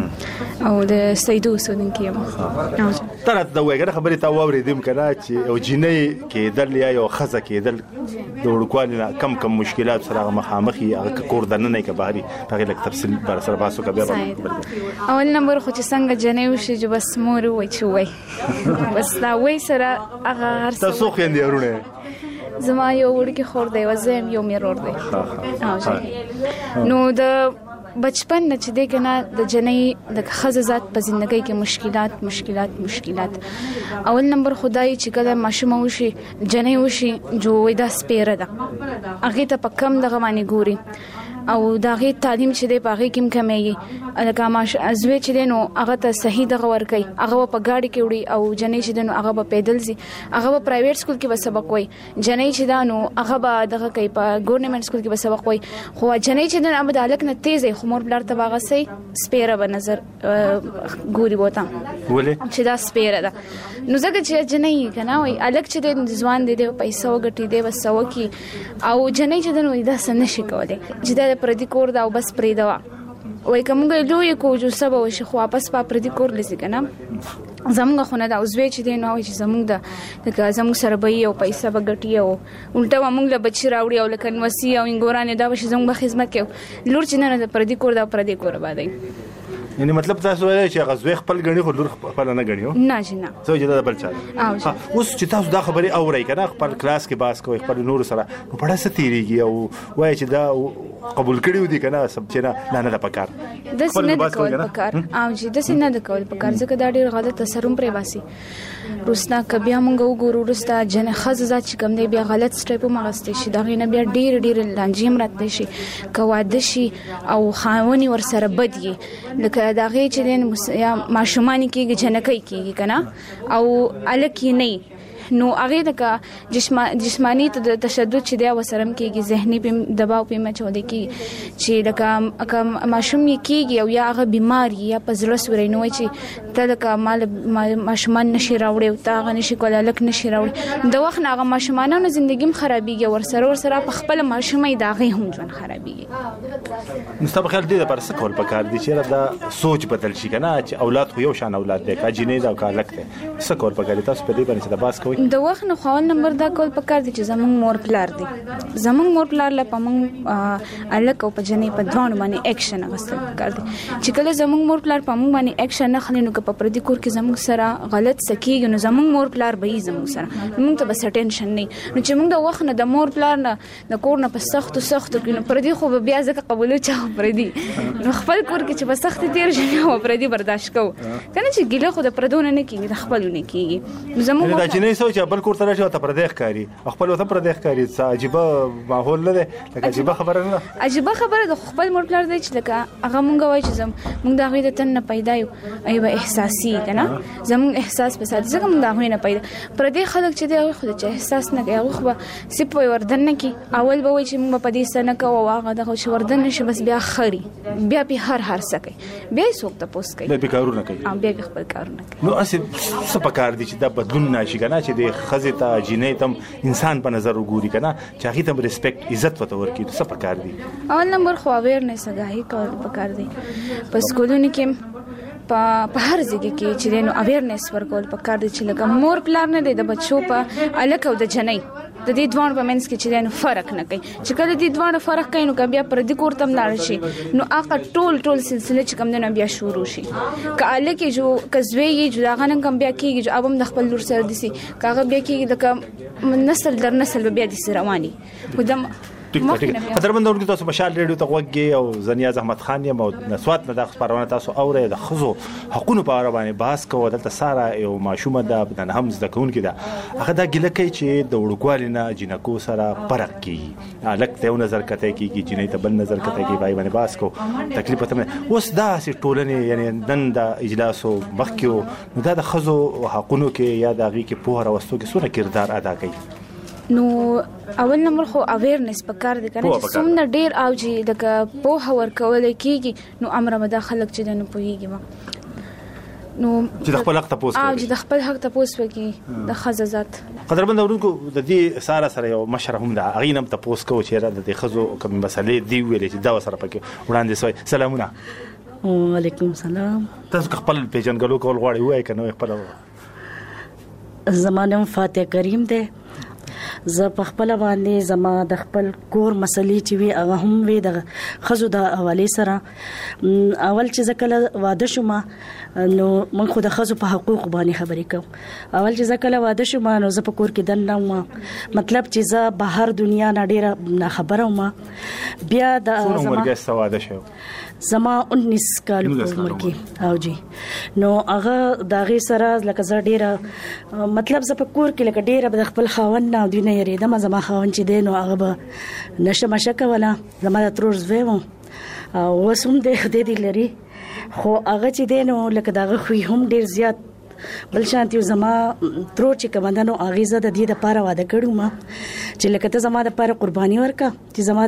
H: او د سیدو اوسیدونکې یم
B: تر دا وګړه خبرې تا واورېدم کنه چې او جنې کېدل یا یو خزه کېدل د وړوکوالي نه کم مشکلات سره مخامخي هغه کور دنه نه کې بهري هغه لک تفصیل بر سره باسو کوي
H: اول نمبر خو چې څنګه جنې وشي چې بس مور وای چې وای بس دا وای سره هغه هر څه
B: تاسو خو یې ورونه
H: زما یو وړکی خور دی وزم یو میرور دی نو د بچپن نه چې دی کنه د جنې د خزه ذات په ژوندۍ کې مشکلات اول نمبر خدای چې کله ماشوم وشي جنې وشي جو دا سپیره ده هغه ته په کم دغه باندې ګوري او داغه تعلیم چې دی په هغه کې کمیږي الکه ماش ازوی چې دی نو هغه ته صحیح دغه ور کوي هغه په گاډي کې وړي او جنې چې دی نو هغه په پیدل زی هغه په پرایویټ سکول کې به سبق وای جنې چې دا نو هغه به دغه کوي په ګورنمنت سکول کې به سبق وای خو جنې چې دی هغه د الک نه تیز خمور بلار ته باغه سي سپیره به نظر ګوري بوته
B: ولې
H: چې دا سپیره ده نو زګه چې جنې کنه وای الک چې دی ځوان دی پیسې وګټي دی وسو کی او جنې چې دی نو دا سن نشي کولای چې پردي کور دا او بس پریدا وای کومګ لوی کو جو سبا وشي خو واپس په پردي کور لسی کنه زموږ خونه دا اوسوي چې دی نو چې زموږ د زموږ سره به او پیسې بغټي او الټا موږ له بچی راوړي او لکه نوسی او انګورانه دا وشي زموږ خدمت کوي لور چې نه د پردي کور دا پردي کور باندې
B: یعنی مطلب تاسو وایي چې غزوی خپل غني خو لور خپل نه غنیو
H: نه جنا
B: څه چې دا بل چا اوس چې تاسو دا خبري اورئ کنه خپل کلاس کې باس کوي خپل نور سره نو پړه ستیریږي او وایي چې دا قبول کړیو دي کنه سب چې نه پکار
H: د سینې د کول پکار او چې د سینې د کول پکار ځکه دا ډیر غلط اثرون پرې باسي روسنا کبیا مونږ وګورو رستا جن خززات چې کوم دی بیا غلط سټیپ مغستې شي دا غینه بیا ډیر لانجیم راته شي کواده شي او خاوني ور سره بدي لکه دا غي چې دین یا ماشومان کېږي جنکې کېږي کنه او الکی نه نو هغه د جسمانی تشدد چې دی وسرم کېږي ذهني په دباو په مچو دی کې چې لکه ماشوم کېږي او یا هغه بیماری یا په زړه سوري نو چې تلکه مال ماشومان نشي راوړي او تا غ نشي کولای لک نشي راوړي د وخت هغه ماشومانو ژوندۍ خرابيږي ورسره په خپل ماشومې داغه هم ژوند خرابيږي
B: مستقبل خل دي د پر سکول پکار دي چې دا سوچ بدل شي کنه چې اولاد خو یو شان اولاد دي کا جنې دا کا لکته سکول پکار تاسو په دې باندې د باس کوي
H: د وخت نو خپل نمبر دا کول پکار دي چې زمونږ مور پلار دي زمونږ مور پلار لا پمون الک او په جنې په دوه باندې اکشن غوښتل پکار دي چې کله زمونږ مور پلار پمون باندې اکشن نه خلینو په پردي کور کې زمونږ سره غلط سکیږي نو زمونږ مور پلار به یې زمونږ سره موږ ته بس ټینشن نه نو چې موږ د وخت نه د مور پلار نه د کور نه په سخت کې نو پردي خو بیا ځکه قبول چا پردي نو خپل کور کې چې په سخت تیر شي او پردي برداشت کو کنه چې ګیله خو د پردونه نه کیږي د خپلونه کیږي زمونږ
B: دا چې نه سوچ بل کور ته راځي ته پردیخ کاری خپل وته پردیخ کاری عجیب ماحول نه ده لکه عجیب خبره نه عجیب
H: خبره د خپل مور پلار دی چې لکه هغه مونږ وای چې موږ د هغه د تن نه پیدا یو ایبه احساسي کنه زمون احساس په ساتي ځکه موږ هغه نه پیدا پر دې خلک چې دی خو چې احساس نه کوي هغه خو سپ وردن نه کی اول به وای چې موږ په دې سنه کوو هغه د خو وردن نشي بس بیا خري بیا په هر سکه بیا څوک ته پوس کوي
B: بیا کارونه کوي
H: بیا خپل کارونه کوي
B: نو اسی څه پکار دي چې دا بدلون نشي کنه چې د خزه ته جنې تم انسان په نظر وګوري کنه چې هغه تم ریسپیکټ عزت وته ورکی څه پکار دي
H: اول نمبر خو اویرنس غاهي کول پکار دي په سکولونو کې په هر ځای کې چې نو اویرنس ورکول پکار دي چې لکه مور پلان نه دی د بچو په الکه او د جنۍ د دې دوه په منځ کې چې نو فرق نه کوي چې کله دې دوه فرق کوي نو بیا پر دې کور تم لاړ شي نو هغه ټول سلسله چې کوم نه بیا شروع شي کاله کې جو کزوی جو هغه نن کوم بیا کېږي جو ابم د خپل لور سره دي سي کاغه بیا کېږي د نسل در نسل بیا دي رواني خدام
B: قدرمن دونکو تاسو مشال ریډیو ته وګورئ او زنیاز احمد خان یم او نسوات نه د خبرونه تاسو اورئ د خزو حقوقو په اړه باندې بحث کوو دلته ساره یو ماشومه ده د هم زده کوونکې ده هغه دا ګیله کوي چې د وړوکوالي نه جنکو سره فرق کیږي الک ته یو نظر کته کیږي جنې ته بل نظر کته کیږي بای باندې بحث کوو تکلیف ته اوس دا سي ټولنې یعنی نن د اجلاس او مخکیو نو دا د خزو حقوقو کې یا د هغه کې په هر وستو کې څونه کردار ادا کوي
H: نو اول نمبر خو اویرنس پکار دي کنه چې څومره ډیر او چې د په هور کول کیږي نو امر مداخله چې نه پويږي نو
B: چې د خپل حق تاسو
H: او چې د خپل حق تاسو وکي د خززات
B: قدرمن دورونکو د دې سره یو مشر هم د اغینم تاسو کو چې د خزو کوم مسلې دی ویلې چې دا سره پکې وړاندې سوی سلامونه
I: وعلیکم السلام
B: تاسو خپل پیژنګلو کول غواړئ وای کنه خپل
I: زمانه فاتح کریم ده زه په خپل باندې زما د خپل کور مسلې چې وی هغه هم وی د خزو د حواله سره اول چې زکه واده شوم نو من خو د خزو په حقوق باندې خبرې کوم اول چې زکه واده شوم نو زه په کور کې دنه مطلب چې زه بهر دنیا نه ډیره نه خبره وم بیا د
B: زما واده شو
I: زما 19 کال عمر کې او جی نو هغه د غي سره لکه زه ډیره مطلب زه په کور کې لکه ډیره د خپل خاوند نه دی نه یریدم زما خاوند چې دی نو هغه به نشه مشکه ولا زما د تروز وېم او وسوم دې لري خو هغه چې دی نو لکه دغه خو هم ډیر زیات بل شانتي زما ترو چې کمندانو اغیزه د دې لپاره واده کړم چې لکه ته زما د لپاره قرباني ورکا چې زما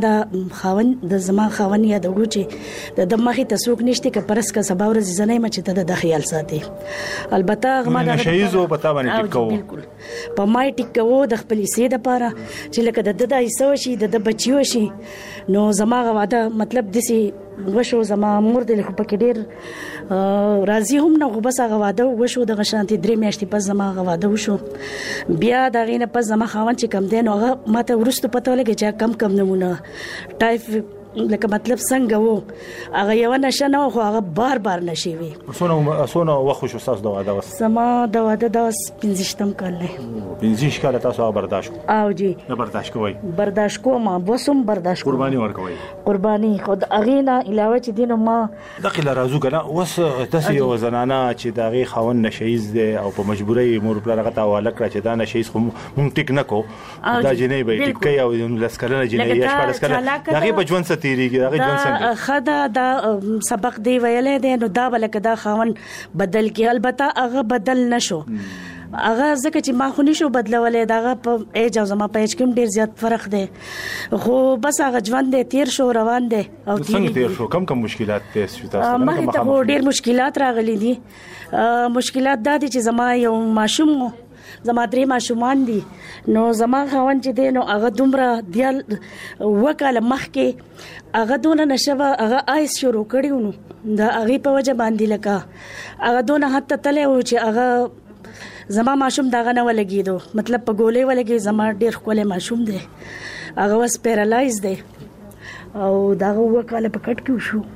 I: د خاون یا د وګړي د مخې تسوک نشته ک پرس کا سبا ورځ زنه مچ ته د خیال ساتي البته غما د
B: شهیزو پتا باندې ټیکو
I: په مای ټیکو د خپل سي د لپاره چې لکه د ایسو شي د بچیو شي نو زما واده مطلب دسي وشو زما مور د خو پکې ډیر راضي هم نه غو بس هغه واده وشو د غشانتي درې میاشتې پس زما واده وشو بیا دا غینه پس زما خاوند چې کم دین هغه ماته ورستو پته لګی چې کم نمونه ټایپ لکه مطلب څنګه وو هغه یو نشه نه خو هغه بار نشي وي
B: سونه وخت شو تاسو د واده
I: سما د واده د 15 کال نه
B: 15 کال تاسو برداشت
I: او جی
B: نه برداشت کوی
I: برداشت کوم وسوم برداشت
B: قرباني ورکوي
I: قرباني خود اغینا علاوه چې دینه ما
B: دغه راځو کنه وس تاسو یو زنانه چې دغه خاون نشیز دي او په مجبورۍ مور پر هغه تاواله کړ چې دا نشیز خو مونږ ټیک نه کو دا جنې به ټیک کوي او لسکلنه جنې یا شپږ لسکلنه دغه بجوان
I: دا خدا دا سبق دی ویلې دی نو دا بلکې دا خاون بدل کی البته هغه بدل نشو هغه ځکه چې ما خو نشو بدلولې دا په ایج او زما په ایج کې ډیر زیات فرق دی خو بس هغه ژوند دی تیر شو روان دی
B: او تیر شو کم مشکلات تاسو
I: ما ته ډیر مشکلات راغلي دي مشکلات دا دي چې زما یو ماشوم زما درې ماشومان دي نو زما خاوند چې دی نو هغه دومره دیال وکاله مخکې هغه دونه نشوه هغه آیس شروع کړیو نو دا هغه په وجه باندې لکه هغه دونه حتی تله و چې هغه زما ماشوم داغه نه ولګیدو مطلب په ګولې ولګي زما ډیر خپل ماشوم دی هغه وس پیرالایز دی او داغه وکاله په کټ کې شو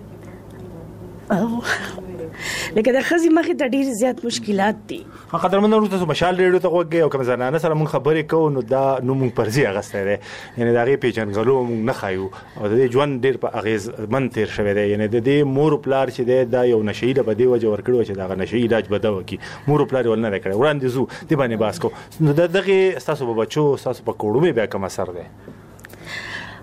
I: لکه د خزي مخې ته ډیر زیات مشکلات دي
B: قدرمن ورته تاسو مشال ریډیو ته وګورئ او کوم زنانه سره مونږ خبرې کوو نو دا نو مونږ پرځي اغسته دي یعنی دا غي پیژنګلو مونږ نه خایو او د دې ژوند ډیر په اغیز من تیر شوی دی یعنی د دې مور پلار چې دی دا یو نشي د بده وجه ورکړو چې دا نشي علاج بده وکي مور پلار ول نه کړی وړاندې زو دی باندې باس کو نو دغه تاسو په بچو تاسو په کوړو بیا کوم اثر دی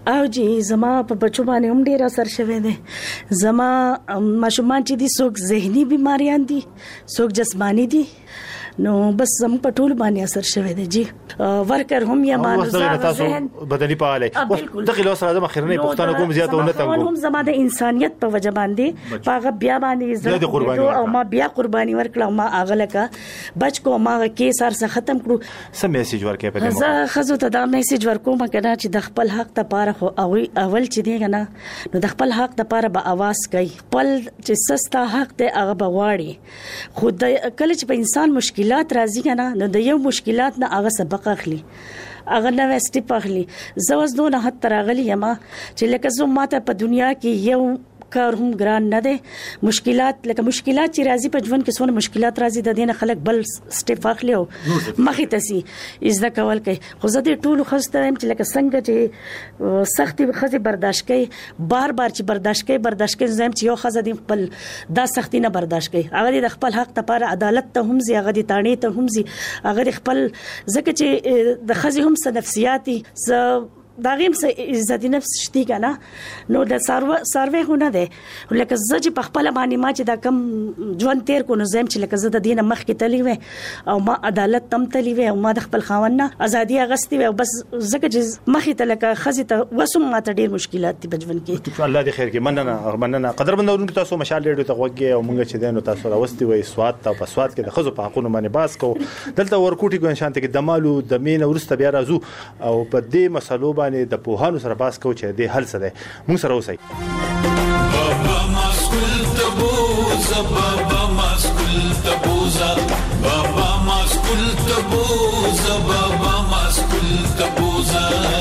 I: او جی زما په بچو باندې هم ډیر اثر شوی دی. زما ماشومان چې دي څوک ذهني بیماریان دي څوک جسمانی دي نو بس زم په ټول باندې اثر شوی دی جی. ورکر هم یا مانوزار ذهن
B: بدني فعاله دغه له سره د مخرنه پښتنه کوم زیاتونه تنګو
I: هم زما د انسانيت په وجه باندې پاغه بیا باندې عزت او ما بیا قرباني ورکړه ما اغله کا بچ کو ما کې سر څخه ختم کړو.
B: سم میسج ورکې په دې
I: زه خزو ته دا میسج ورکوم کنه چې د خپل حق ته پاره خو اول چې دی کنه نو د خپل حق ته پاره به आवाज کوي خپل چې سستا حق ته هغه بغواړي. خو کله چې په انسان مشکلات راځي کنه نو د یو مشکلات نه هغه سبق اخلي هغه نو سټیپ اخلي. زه اوس دونه حد تراغلی یم چې لکه زه ماته په دنیا کې یو کار هم ګران نه دي. مشکلات لکه مشکلات چې راځي په ژوند کې څونه مشکلات راځي د دینه خلک بل سټیپ اخلي او مخې تسي عزت کول کوي. خو زه دې ټول خسته يم چې لکه څنګه چې سختي خزي برداشت کوي بار چې برداشت کوي زم چې یو خزه دې خپل دا سختي نه برداشت کوي هغه د خپل حق ته پر عدالت ته هم زی هغه دې تانی ته هم زی هغه خپل ځکه چې د خزي هم څه نفسياتي دا غیم سه عزت نفس شتي کنه نو د سروې هونه ده لکه زه چې په خپل باندې ما چې دا کم ژوند تیر کو نو زم چې لکه زه د دینه مخ کې تلی و او ما عدالت تم تلی و او ما د خپل خاوند ازادي اغستی و بس زکه چې مخ ته لکه خزي ته وسم ما ته ډیر مشکلات دي په ژوند کې.
B: الله دې خیر کې مننه قدر بندونکو تاسو مشال ډیرو ته وګي او مونږ چې دینو تاسو راوستي وي سواد ته په سواد کې د خزو په حقونو باندې باس کو دلته ورکوټي کو انشانته کې دمالو د مين ورسته بیا راځو او په دې مسلو باندې د پوهانو سره باس کو چې دې حل سره موږ سره اوسئ.
D: بابا ماسکول تبوزا بابا ماسکول تبوزا بابا ماسکول تبوزا بابا ماسکول تبوزا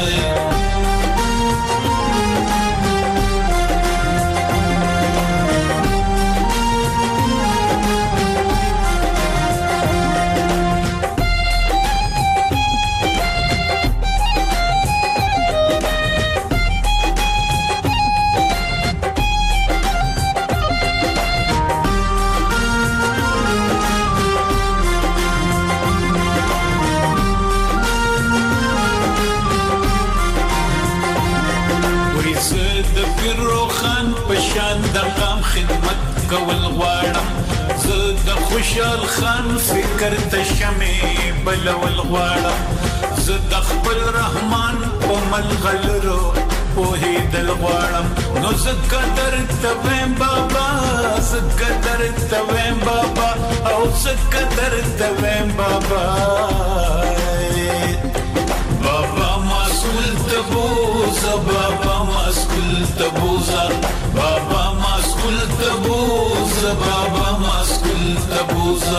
D: کول غواړم زه د خوشحال خان فکر ته شمې بلول غواړم زه د خپل رحمان په ملغلرو پوهېدل غواړم نو زه قدر ته ویم بابا زه قدر ته ویم بابا او زه قدر ته ویم بابا بابا مسئول تبوزا بابا مسئول تبوزا بابا مسئول تبوزا بابا مسئول تبوزا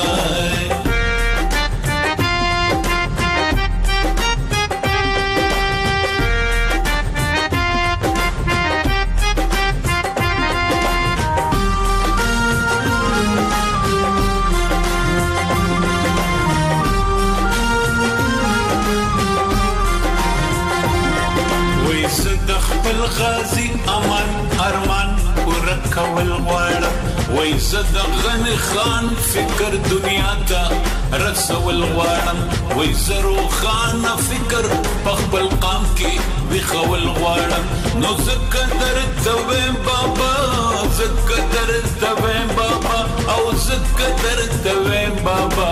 D: غازی امان ارمان ورکول غواړم وای زه د غنی خان فکر دنیا ته رسول غواړم وای زه روخان فکر په خپل قام کې وخول غواړم نو زه قدر ته ویم بابا زه قدر ته ویم بابا او زه قدر ته ویم بابا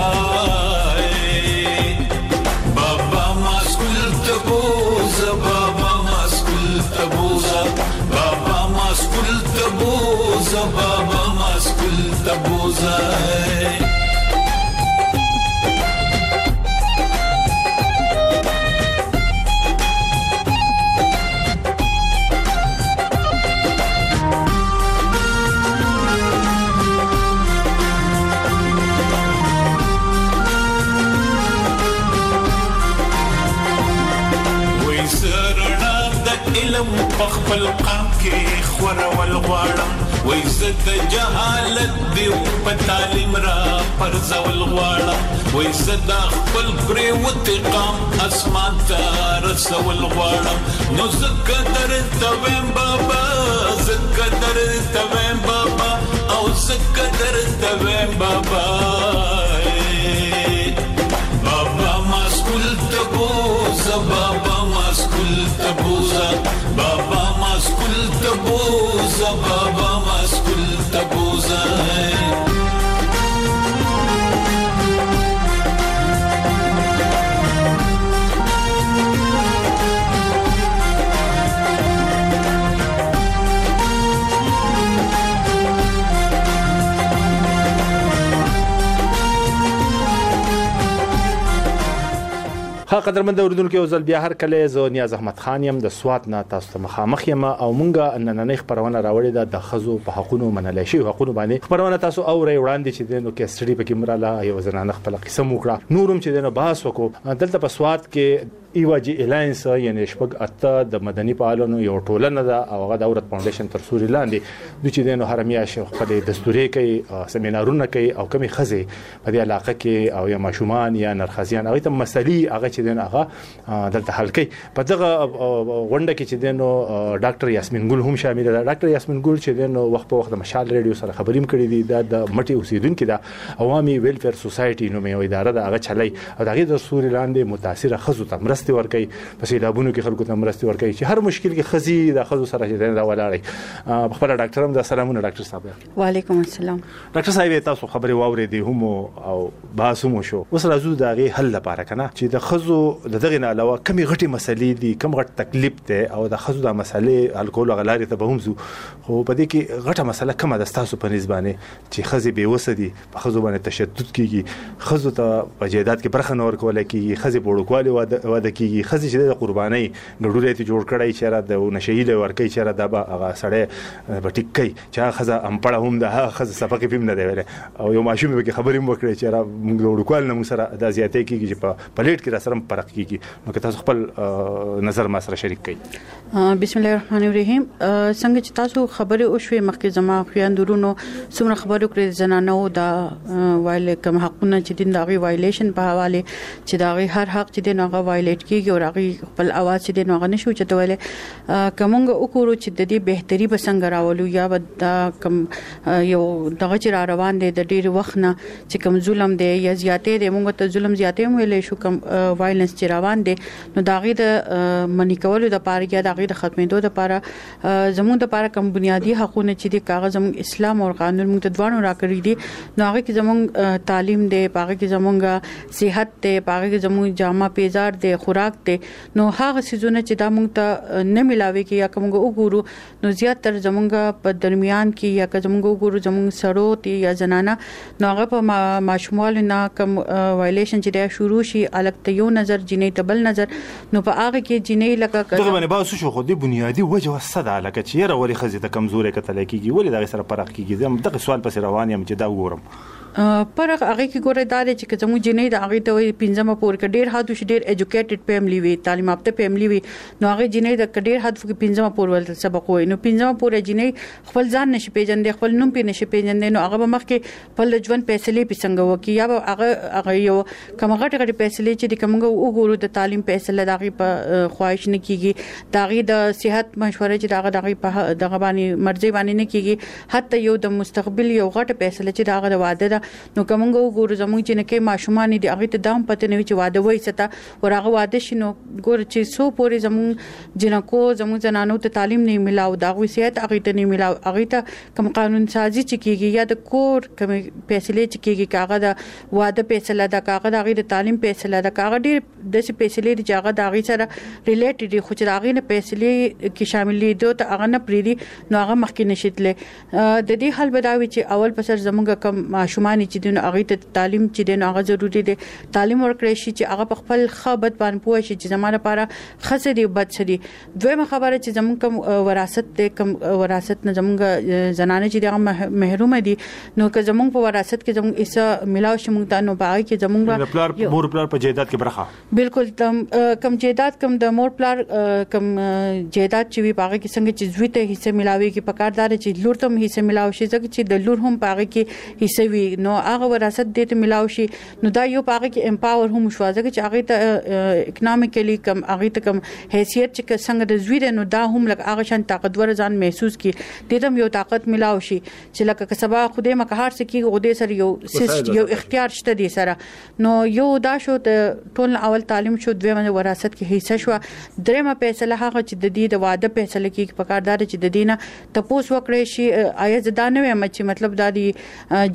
D: بابا مسئول تبوزا بابا تبوزا بابا مسئول تبوزا بابا مسئول تبوزا خپل قام کې خورول غواړم وای زه د جهالت دی په تعلیم را پرځول غواړم وای زه د خپل پریوت قام اسمان ته رسول غواړم نو زه قدر ته ویم بابا زه قدر ته ویم بابا او زه قدر ته ویم بابا بابا مسئول تبوزا بابا مسئول تبوزا
B: ها قدرمن اوریدونکو یو ځل بیا هر کله زه نیاز احمد خان یم د سوات نه تاسو ته مخامخ یم او مونږه نننې خبرونه راوړې د خزو په حقونو منلای شي حقونو باندې خبرونه تاسو اوري وړاندې چې دنو کې سټډي پکې مراله یو زنانه خپل قصه وکړه نورم چې دنو بحث وکړو دلته په سوات کې ایواجی الاینس یعنی شپږ اته د مدني فعالانو یو ټولنه ده او هغه د اورت فاونډیشن تر سوري لاندې د چې دنو هرمیا شیخ خپل دستوري کوي سیمینارونه کوي او کمی خزي په دې علاقه کې او یا ماشومان یا نرخزیان هغه ته مسلې هغه چې دنو هغه دلته حل کوي په دغه غونډه کې چې دنو ډاکټر یاسمین ګل هم شامل ده ډاکټر یاسمین ګل چې دنو وخت په وخت د مشال ریډیو سره خبرې کړې دي د مټي اوسیدونکو د عوامي ویلفیر سوسایټي نومي اداره ده هغه چلای او دغه د سوري لاندې متاثر خزو ته مرسته ورکوي په سیلابونو کې خلکو ته مرسته ورکوي چې هر مشکل کې خزي د خزو سره چې دا ولاړی خپل ډاکټر هم د سلامونه ډاکټر صاحب
J: وعلیکم السلام
B: ډاکټر صاحب تاسو خبرې واورېدې هم او باسو شو اوس راځو دغه حل لپاره کنه چې د خزو دغه نه علاوه کمی غټي مسلې دي کم غټ تکلیف ته او د خزو د مسلې الکول غلاري ته به هم زو خو په دې کې غټه مسله کومه د تاسو په نسبانه چې خزي به وسدي په خزو باندې تشدد کیږي خزو ته په جیدات کې برخه نور کول کیږي خزي بوړکوالي واده کیږي خزي چې د قرباني ګډوري ته جوړ کړای چې را د نشهید ورکې چې را د هغه سړی بټیکي چې خزه امپړه هم د خزه صفقه فهم نه دی ویل او یو ماشوم به خبرې مو کړې چې را موږ وړکوال نه سره د زیاتې کیږي چې په پلیټ کې را سره فرق کیږي نو که تاسو خپل نظر ما سره شریک کړئ
J: بسم الله الرحمن الرحیم څنګه چې تاسو خبرې او شوي مخکې زما خیاندورونو څومره خبرو کړې زنانو د وایل کوم حقونه چې دین دغه وایلیشن په حواله چې دغه هر حق چې دین هغه وایلیټ کیږي او هغه خپل اواز چې دین هغه نشو چتوله کومه وکړو چې د دې بهتري بسنګ راولو یا د کوم یو دغه چې را روان دي د ډیر وخت نه چې کوم ظلم دی یا زیاتې دی موږ ته ظلم زیاتې ویلې شو کوم وایلنس چې روان دي نو دغه د منی کولو د پاره یا دغه د ختمېدو د پاره زموږ د پاره کوم بنیادی حقوقونه چې د کاغذ اسلام او قانون موږ ته دوانو راکړي دي نو هغه کې زموږ تعلیم دی هغه کې زموږ صحت دی هغه کې زموږ جامه پیزار دی خوراک دی نو هغه سيزونه چې دا موږ ته نه ملاوي کې یا کومه وګورو نو زیاتره زموږ په درمیان کې یا کومه وګورو زموږ سړو تی یا زنانه نو هغه په ماشوموال نه کوم وایلیشن چې دا شروع شي الګ یو نظر جنې تبل نظر نو په هغه کې جنې لکه
B: دغه باندې باسو شو خو د بنیادی وجه وسده لکه چې یره ولې خزي ته کمزورې کتل کېږي ولې دغه سره فرق کېږي زم دغه سوال پس روان یم چې دا وګورم
J: پر هغه کې ګوره دا چې زموږ جنې د هغه ته پنځمه پور کې ډېر حد وش ډېر ایجوکیټډ فیملی وي تعلیم یافته فیملی وي نو هغه جنې د ډېر حد کې پنځمه پور ول سبق وي نو پنځمه پور جنې خپل ځان نشي پیژندې خپل نوم په نشي پیژندې نو هغه مخ کې په ژوند فیصله پسنګ وکي یا هغه یو کوم غټ فیصله چې د کومه وګورو د تعلیم فیصله دغه په خواهش نه کیږي دغه د صحت مشوره چې دغه په دغه باندې مرزي باندې نه کیږي حتی یو د مستقبل یو غټ فیصله چې دغه واده ده نو کومه وګورو زموږ چې نه کې ماشومان دي هغه ته دام پته نه وي چې واده وای ستا ورغه واده شنو ګور چې سو پورې زموږ جنکو زموږ زنانو ته تعلیم نه ملاو دا وصیت هغه ته نه ملاو هغه ته کوم قانون سازي چې کیږي یا د کور کوم فیصله چې کیږي کاغه د واده فیصله د کاغه د هغه د تعلیم فیصله د کاغه ډیر د فیصله د جګه د هغه سره ریلیټډ خو چې هغه نه فیصله کې شامل دي ته هغه نه پریدي نو هغه مخکې نشیتله د دې حل بداوي چې اول پسر زموږ کوم ماشومان چې دین هغه ته تعلیم چې دین هغه ضروری دی تعلیم ورکړی شي چې هغه په خپل خبرت باندې پوه شي چې زموږ لپاره خسه دی بد شدي دویمه خبره چې زموږ کوم وراثت دی کوم وراثت نه زموږ زنانه چې دغه محروم دي نو که زموږ په وراثت کې زموږ ایسه ملاو شي موږ ته نو باغ کې زموږ
B: پلار مور پلار په جیدات کې برخه
J: بالکل کم جیدات کم د مور پلار کم جیدات چې وی باغ کې څنګه چې زوی ته حصہ ملاوي کې پکاردار چې لور ته حصہ ملاوي شي ځکه چې د لور هم باغ کې حصہ وی نو هغه وراثت دې ته ملاوي شي نو دا یو باغ کې امپاور هم شو ځکه چې هغه ته اکونومیکلی کم هغه ته کم حیثیت چې څنګه د زوی نو دا هم لکه هغه شان طاقتور ځان محسوس کی دې ته یو طاقت ملاوي شي چې لکه سبا خوده مکهار سکی غوډه سره یو اختیار شته دي سره نو یو دا شو د ټول اول تعلیم شو دویمه وراثت کې حصہ شو درېمه فیصله هغه چې د دې د واده فیصله کې پکاردار چې د دینه تپوس وکړي شي آیا زدا نه وي چې مطلب دا دی جنې د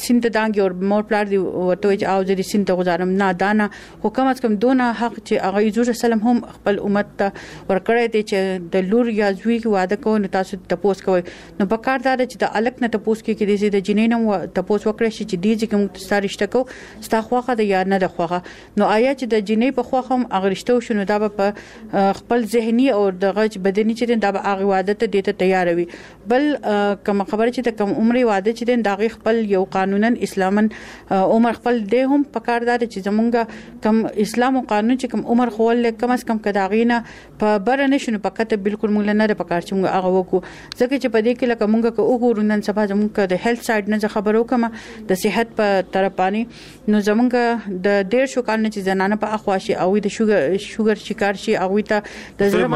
J: سینت دانګي او مور پلار دی ورته چې او د سینت غزارم نه دانا خو کم از کم دونه حق چې هغه حضور سلام هم خپل امت ته ورکړی دی چې د لور یا زوی کې واده کوي نو تاسو تپوس کوئ نو په کار دا چې د الک نه تپوس کې دي د جنین هم تپوس وکړي چې دې چې کوم ستارشته کو ستا خوخه د یا نه د خوخه نو آیا چې د جنې په خوخه هم اغرشته شنو دا په خپل ذهني او د غج بدني چې دا به هغه واده ته دته تیار وي بل کوم خبره چې د کوم عمر واده چې د خپل یو قانونن اسلامن عمر خپل دی هم په کار دا چې زمونږ کوم اسلام او قانون چې کوم عمر خول کم از کم کداغینه په بر نه شنو پکته بالکل مونږ نه د پکار چې مونږ هغه وکړو ځکه چې په دې کې لکه مونږ کو وګورو نن سبا زمونږ د هیلث سایډ نه خبرو کوم د صحت په طرف باندې نو زمونږ د ډیر شو کال نه چې زنانه په اخواشي او د شوګر شکار شي او ته د زړه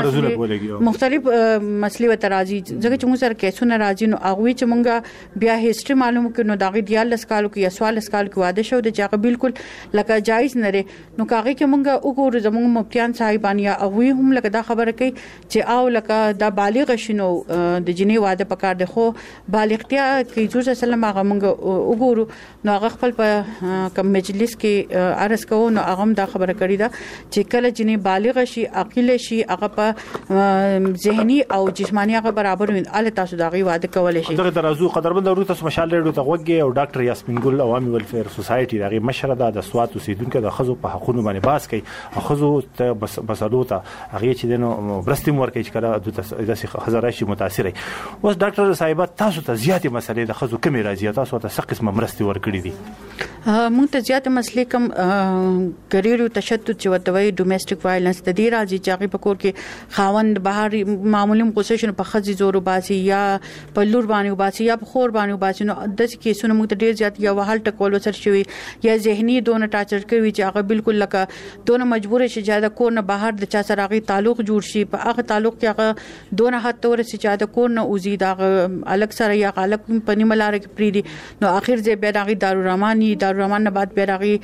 J: مختلف مسلې و ترازی ځکه چې موږ سره کیسونه راځي نو هغه چې موږ بیا هیستوري معلوم کړو نو داغه دیال لسکالو کې یا سوال لسکالو کې واده شو د چاغه بالکل لکه جایز نه لري نو کاغه کې موږ وګورو زموږ مفتیان صاحبان یا هغه هم لکه دا خبره کوي چې او لکه دا بالغ شنو د جنې واده پکار دی خو بالغتیا کې جوړ سلام هغه موږ وګورو نو هغه خپل په کم مجلس کې عرض کوو نو هغه دا خبره کړی دا چې کله جنې بالغ شي عاقل شي هغه په ذهني او جسماني هغه برابر وي ال تاسو دا غي واده کولای شي
B: دغه درازو قدرمن ضرورت تاسو مشال ریډو ته وګي او ډاکټر یاسمین ګل عوامي ویلفیر سوسایټي دغه مشره د سوات اوسیدونکو د خزو په حقوقو باندې باس کوي خزو ته مسلو ته هغه چې دنو برستیم ورکه چې کړه د هزاره شي متاثر اوس ډاکټر صاحب تاسو ته زیاتې مسلې د خزو کمی راځي تاسو ته څه قسمه مرستي ورکړي دي
J: مونږ ته زیاتې مسلې کوم ګریرو تشدد چې وتوي ډومېسټک وایلنس د دې راځي چې هغه په کور کې خاوند بهر معمولی غوسه په خزي زور وباسي یا په لور باندې وباسي یا په خور باندې وباسي نو د کیسونو موږ ته ډیر زیات یا وحال ټکول وسر شوی یا ذهني دونه ټاچر کوي چې هغه بالکل لکه دونه مجبور شي چې دا کور نه بهر د چا سره غي تعلق جوړ شي په هغه تعلق کې هغه دونه حد تور شي چې دا کور نه اوزي دا الګ سره یا الګ په نیملار کې پریدي نو اخر ځای به راغي دارالرحمن نه بعد به راغي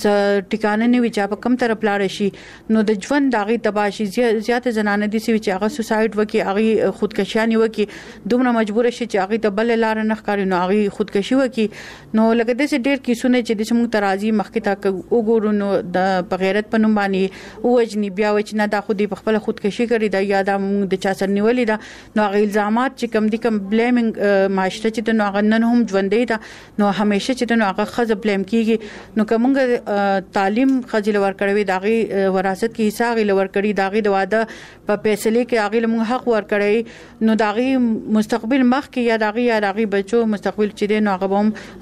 J: ټیکانه نه وي چې په کم طرف لاړ شي نو د ژوند داغي تباشي زیات زنانه دي چې هغه سوساید وکي هغه خودکشي وکي دومره مجبور شي چې هغه ته بل لار نه ښکاري نو هغه خودکشي وکي نو لکه د ډېر کیسونه چې د موږ ترازی مخکې تا وګورو نو د بغیرت پنوم باندې اوجنی بیا و چې نه دا خودي په خپل خودکشي کړی دا یا د موږ د چا سر نیولې دا نو هغه الزامات چې کم دي کم بلیمینګ معاشره چې نو هغه نن هم ژوندې ده نو همیشه چې نو هغه خزه بلیم کیږي نو کومه تعلیم خجل ور کړی داغي وراثت کې حصہ غي لور کړی داغي د واده په فیصله کې هغه موږ حق ور کړی نو داغي مستقبل مخ کې یا داغي بچو مستقبل چې دی نو هغه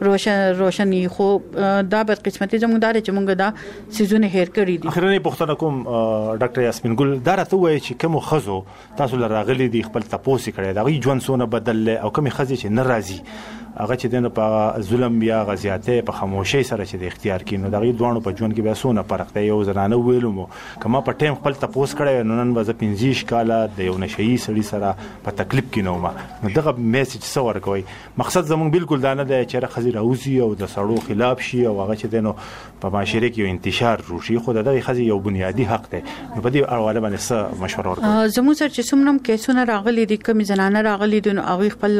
J: هم روشنی خو دا بد قسمتي زموږ دار چې موږ دا سيزونه هیر کړی دي
B: اخرنی پښتنه کوم ډاکټر یاسمین ګل دا راته وایي چې کوم خزو تاسو لراغلي دي خپل تپوسی کړی داغي ژوند سونه بدل او کوم خزي چې ناراضي هغه چې دنه په ظلم یا غزياته په خاموشي سره چې د اختیار کینو دغه دوانو په ژوند کې به سونه فرق دی یو زنانه ویلو کما په ټیم خپل تپوس کړی نو نن وځ 15 کاله د یو نشئی سړي سره په تکلیف کې نو ما نو دغه میسج څور کوي مقصد زمون بالکل دانه د چیرې خزي راوځي او د سړو خلاف شي او هغه چې دنه په معاشره کې انتشار روشي خو دغه خزي یو بنیادی حق دی نو په دې اړه باندې څه مشوره ورکړي
J: زموږ سره چې څومره کیسونه راغلي دي کوم زنانه راغلي دي نو هغه خپل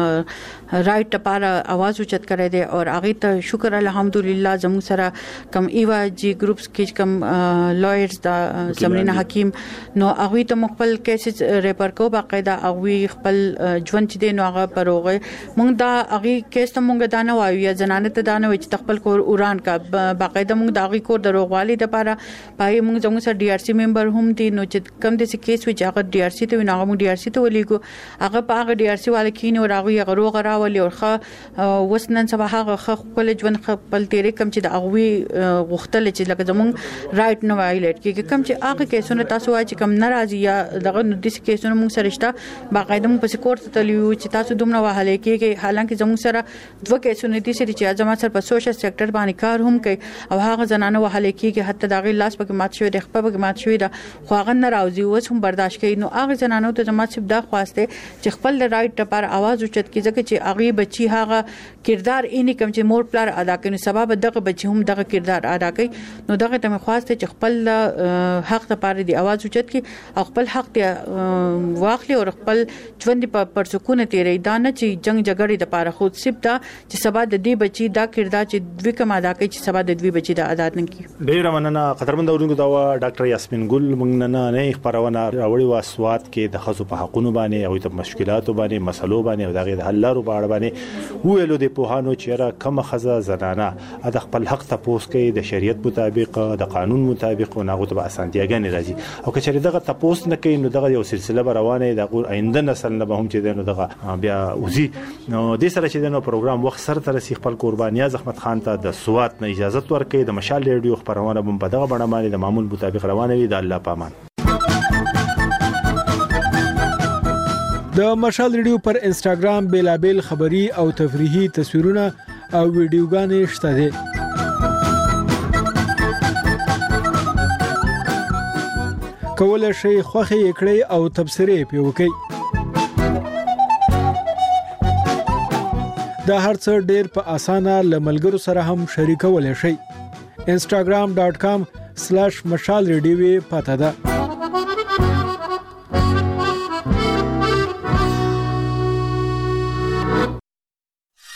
J: رائټ لپاره आवाज اوچت کړی دی او هغه ته شکر الحمدلله زموږ سره کم ایوا جی گروپس کې کم لایرز دا زمینه حکیم نو هغه ته مخبل کیسز ریپر کو باقاعده هغه خپل ژوند چې دی نو هغه پروغه مونږ دا هغه کیس ته مونږ دا نه وایو یا زنانه ته دا نه وي چې خپل کور اوران کا باقاعده مونږ دا هغه کور دروغوالي د لپاره پای مونږ زموږ سره ډي ار سي ممبر هم دي نو چې کم د کیس وي چې هغه ډي ار سي ته نه هغه ډي ار سي ته ولېګو هغه په هغه ډي ار سي والے کینو هغه روغ راولي او وسنن سبا هغه خپل ژوند خپل تیرې کم چې د هغه غختل چې لکه زمونږ رائټ نو وایلیټ کې کم چې هغه کیسونه تاسو وایي چې کم ناراضي یا دغه د کیسونه موږ سره شته باقاعده موږ په کورت ته لیو چې تاسو دومره وهاله کې حالانکه زموږ سره دوه کیسونه دي چې ځما سره په سوشل سېکټر باندې کار هم کوي او هغه زنانه وهاله کې حتی دغه لاس پکې مات شوی د خپل پکې مات شوی دا خو هغه ناراضي اوس هم برداشت کوي نو هغه زنانه ته زما سره دا خواسته چې خپل رائټ لپاره आवाज اوچت کړي ځکه چې هغه بچي هغه کردار اني کوم چې مور پلار ادا کوي سبب دغه بچي هم دغه کردار ادا کوي نو دغه ته خواسته چې خپل حق لپاره دی आवाज اوچت کی او خپل حق ته واخلي او خپل ژوند په پرسکونه تیرې دا نه چې جنگ جګړې د لپاره خود سپتا چې سبا د دې بچي دا کردار چې دوی کوم ادا کوي چې سبا د دوی بچي د ادا نه کی
B: ډیر مننه قدرمن اورونکو دا ډاکټر یاسمین ګل موږ نه خبرونه راوړي واسوات کې د خصو په حقونو باندې او د مشکلاتو باندې مسلو باندې او دغه د حل لارو باندې ویلو د پوهانو چې کوم خزه زنانه د خپل حق تاسو کې د شریعت مطابق د قانون مطابق او ناغو ته اسانتیاګانې راځي او کچې دغه تاسو نه کوي نو دغه یو سلسله روانه د آینده نسل نه به هم چې دغه بیا وزي نو د سره چې د پروګرام وخت سره تر سي خپل قربانیا زحمت خان ته د سوات نه اجازه ورکړي د مشال ریډیو خبرونه هم په دغه بڼه باندې د معمول مطابق روانه وي د الله پامان
K: د مشال ریډیو پر انستګرام بیلابل خبری او تفریحي تصویرونه او ویډیوګانې شته دي کولای شئ خوښي کړئ او تبصرې پې وکړئ دا هرڅه ډېر په اسانه لملګرو سره هم شریکولای شئ instagram.com/mashalradio پته ده